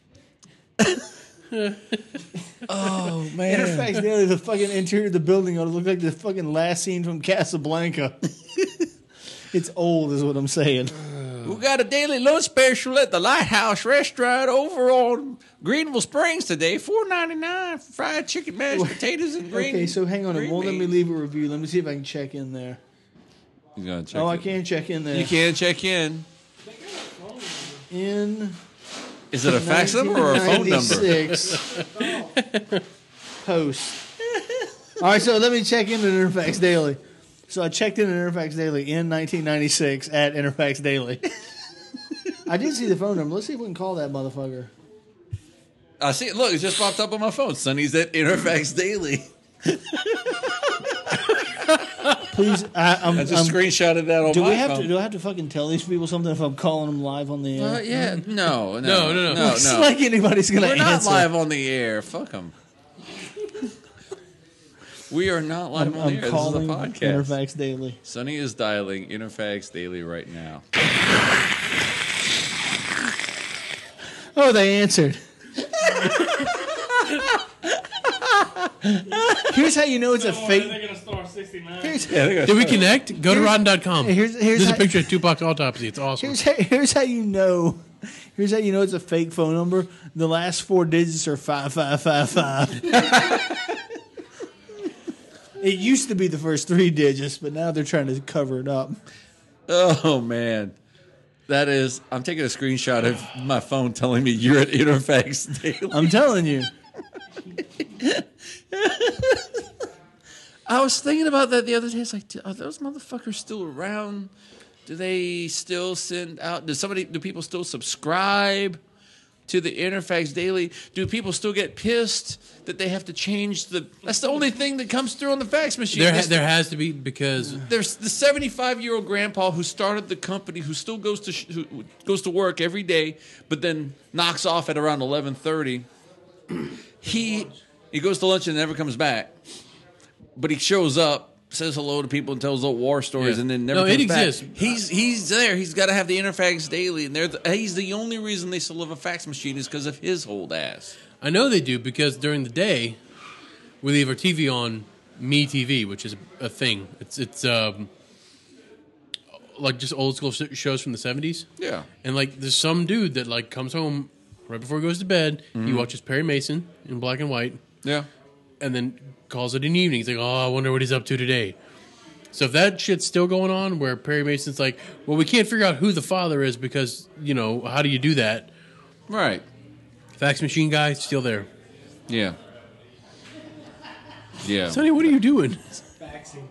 Oh man! Interfax Daily, the fucking interior of the building ought to look like the fucking last scene from Casablanca. It's old, is what I'm saying. We got a daily lunch special at the Lighthouse Restaurant over on Greenville Springs today. $4.99 for fried chicken, mashed potatoes, and green. Okay, so hang on. It green won't let me beans. leave a review. Let me see if I can check in there. You gotta check. Oh, I it. can check in there. You can check in. In Is it a fax number or a phone number? 1996. Post. All right, so let me check in at Interfax Daily. So I checked in at Interfax Daily in 1996 at Interfax Daily. I did see the phone number. Let's see if we can call that motherfucker. I see it. Look, it just popped up on my phone. Sonny's at Interfax Daily. Please, I just screenshotted that on do my we have phone. to? Do I have to fucking tell these people something if I'm calling them live on the air? Yeah, no. It's like anybody's gonna We're not answer. live on the air. Fuck them. We are not live on the air. This is a calling podcast. Interfax Daily. Sonny is dialing Interfax Daily right now. Oh, they answered. Here's how you know it's a They're fake. gonna start 69. Did we connect? Go to Rotten.com. Here's There's a how- picture of Tupac's autopsy. It's awesome. Here's how you know. Here's how you know it's a fake phone number. The last 4 digits are 5555. It used to be the first 3 digits, but now they're trying to cover it up. Oh, man. That is, I'm taking a screenshot of my phone telling me you're at Interfax Daily. I'm telling you. I was thinking about that the other day. It's like, are those motherfuckers still around? Do they still send out? Do people still subscribe to the Interfax Daily? Do people still get pissed that they have to change that's the only thing that comes through on the fax machine. There has to be, because There's the 75-year-old grandpa who started the company, who still goes to work every day, but then knocks off at around 11:30. He goes to lunch and never comes back, but he shows up, says hello to people, and tells little war stories, Yeah. and then never No, comes it back. exists. He's there. He's got to have the Interfax Daily, and he's the only reason they still have a fax machine is because of his old ass. I know they do, because during the day we leave our TV on MeTV, which is a thing. It's like just old school shows from the 70s. Yeah. And like there's some dude that like comes home right before he goes to bed. He watches Perry Mason in black and white, Yeah. and then calls it in the evening. He's like, "Oh, I wonder what he's up to today." So if that shit's still going on, where Perry Mason's like, "Well, we can't figure out who the father is because how do you do that?" Right. Fax machine guy still there. Yeah. Yeah. Sonny, what are you doing? Faxing.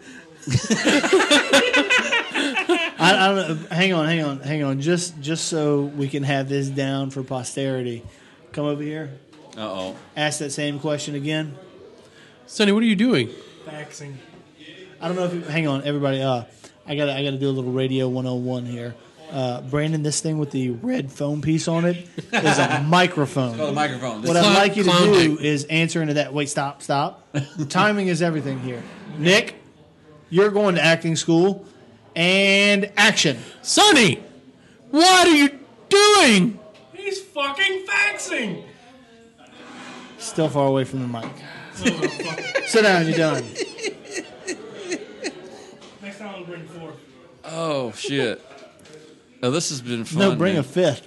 I don't know. Hang on. Just so we can have this down for posterity. Come over here. Uh-oh. Ask that same question again. Sonny, what are you doing? Faxing. I don't know if hang on, everybody. I gotta do a little radio 101 here. Brandon, this thing with the red foam piece on it is a microphone. Oh, the microphone. What I'd like you to Clown do dick. is answer into that. Wait, stop. Timing is everything here. Nick, you're going to acting school. And action. Sonny, what are you doing? He's fucking faxing. Still far away from the mic. Oh, fuck. Sit down, you're done. Next time I'll bring 4. Oh shit! Oh, this has been fun. No, bring man. a fifth.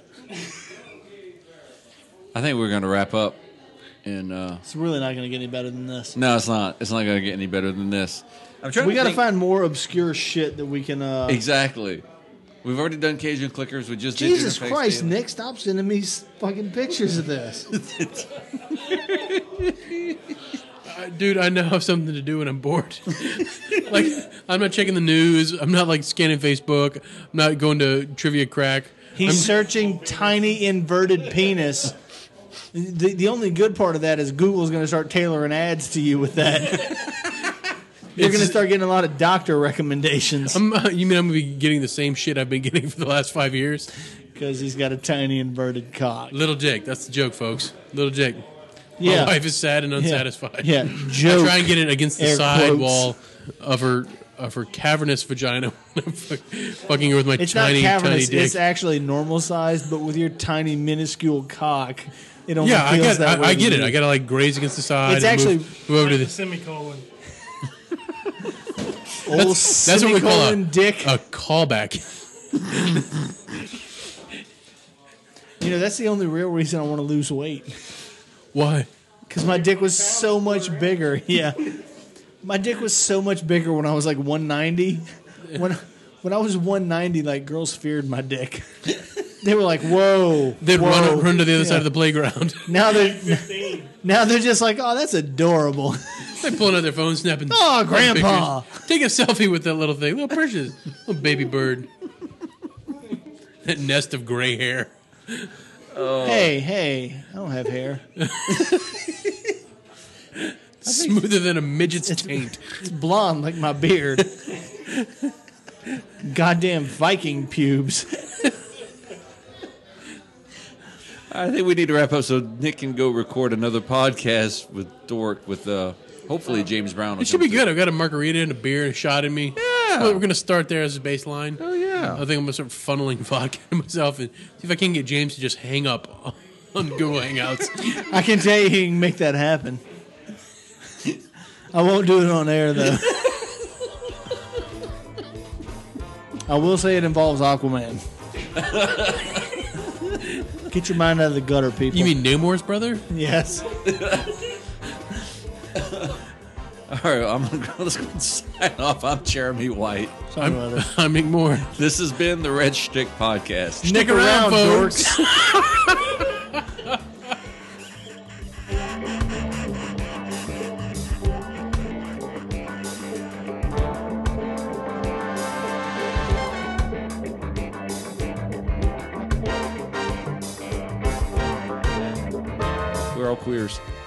I think we're gonna wrap up. And It's really not going to get any better than this. no, it's not. It's not gonna get any better than this. I'm trying. We to got to think- find more obscure shit that we can. Exactly. We've already done Cajun clickers. We just Jesus did Interface Christ, Daily. Nick, stop sending me fucking pictures of this. Dude, I now have something to do when I'm bored. Like, I'm not checking the news. I'm not, like, scanning Facebook. I'm not going to Trivia Crack. He's searching tiny inverted penis. The only good part of that is Google's going to start tailoring ads to you with that. You're going to start getting a lot of doctor recommendations You mean I'm going to be getting the same shit I've been getting for the last 5 years? because he's got a tiny inverted cock. Little Dick. That's the joke, folks. Little Dick. Yeah, My wife is sad and unsatisfied. yeah. I Joke. try and get it against the Air side quotes. wall of her cavernous vagina when I'm fucking her with my It's tiny, not tiny cavernous. dick. It's actually normal sized, but with your tiny minuscule cock, it only Yeah, feels that way. I get to it. you. I got to like graze against the side. It's and actually- move over to The the. semicolon. Old That's what we call semicolon dick. a callback. You know, that's the only real reason I want to lose weight. Why? Because my dick was so much bigger. Yeah. My dick was so much bigger when I was like 190. When I was 190, like, girls feared my dick. They were like, whoa. They'd whoa. run to the other Yeah. side of the playground. Now they're just like, oh, that's adorable. They're pulling out their phone, snapping. Oh, Grandpa. pictures. Take a selfie with that little thing. Little precious. Little baby bird. That nest of gray hair. Hey, I don't have hair. Smoother than a midget's taint. It's blonde like my beard. Goddamn Viking pubes. I think we need to wrap up so Nick can go record another podcast with Dork with hopefully James Brown. will It should be come good. I've got a margarita and a beer and a shot in me. Yeah. Well, we're going to start there as a baseline. Oh, yeah. I think I'm going to start funneling vodka to myself and see if I can get James to just hang up on Google Hangouts. I can tell you he can make that happen. I won't do it on air, though. I will say it involves Aquaman. Get your mind out of the gutter, people. You mean Namor's brother? Yes. All right, let's go and sign off. I'm Jeremy White. Sorry about it. I'm Mick Moore. This has been the Red Stick Podcast. Stick around, folks. We're all queers.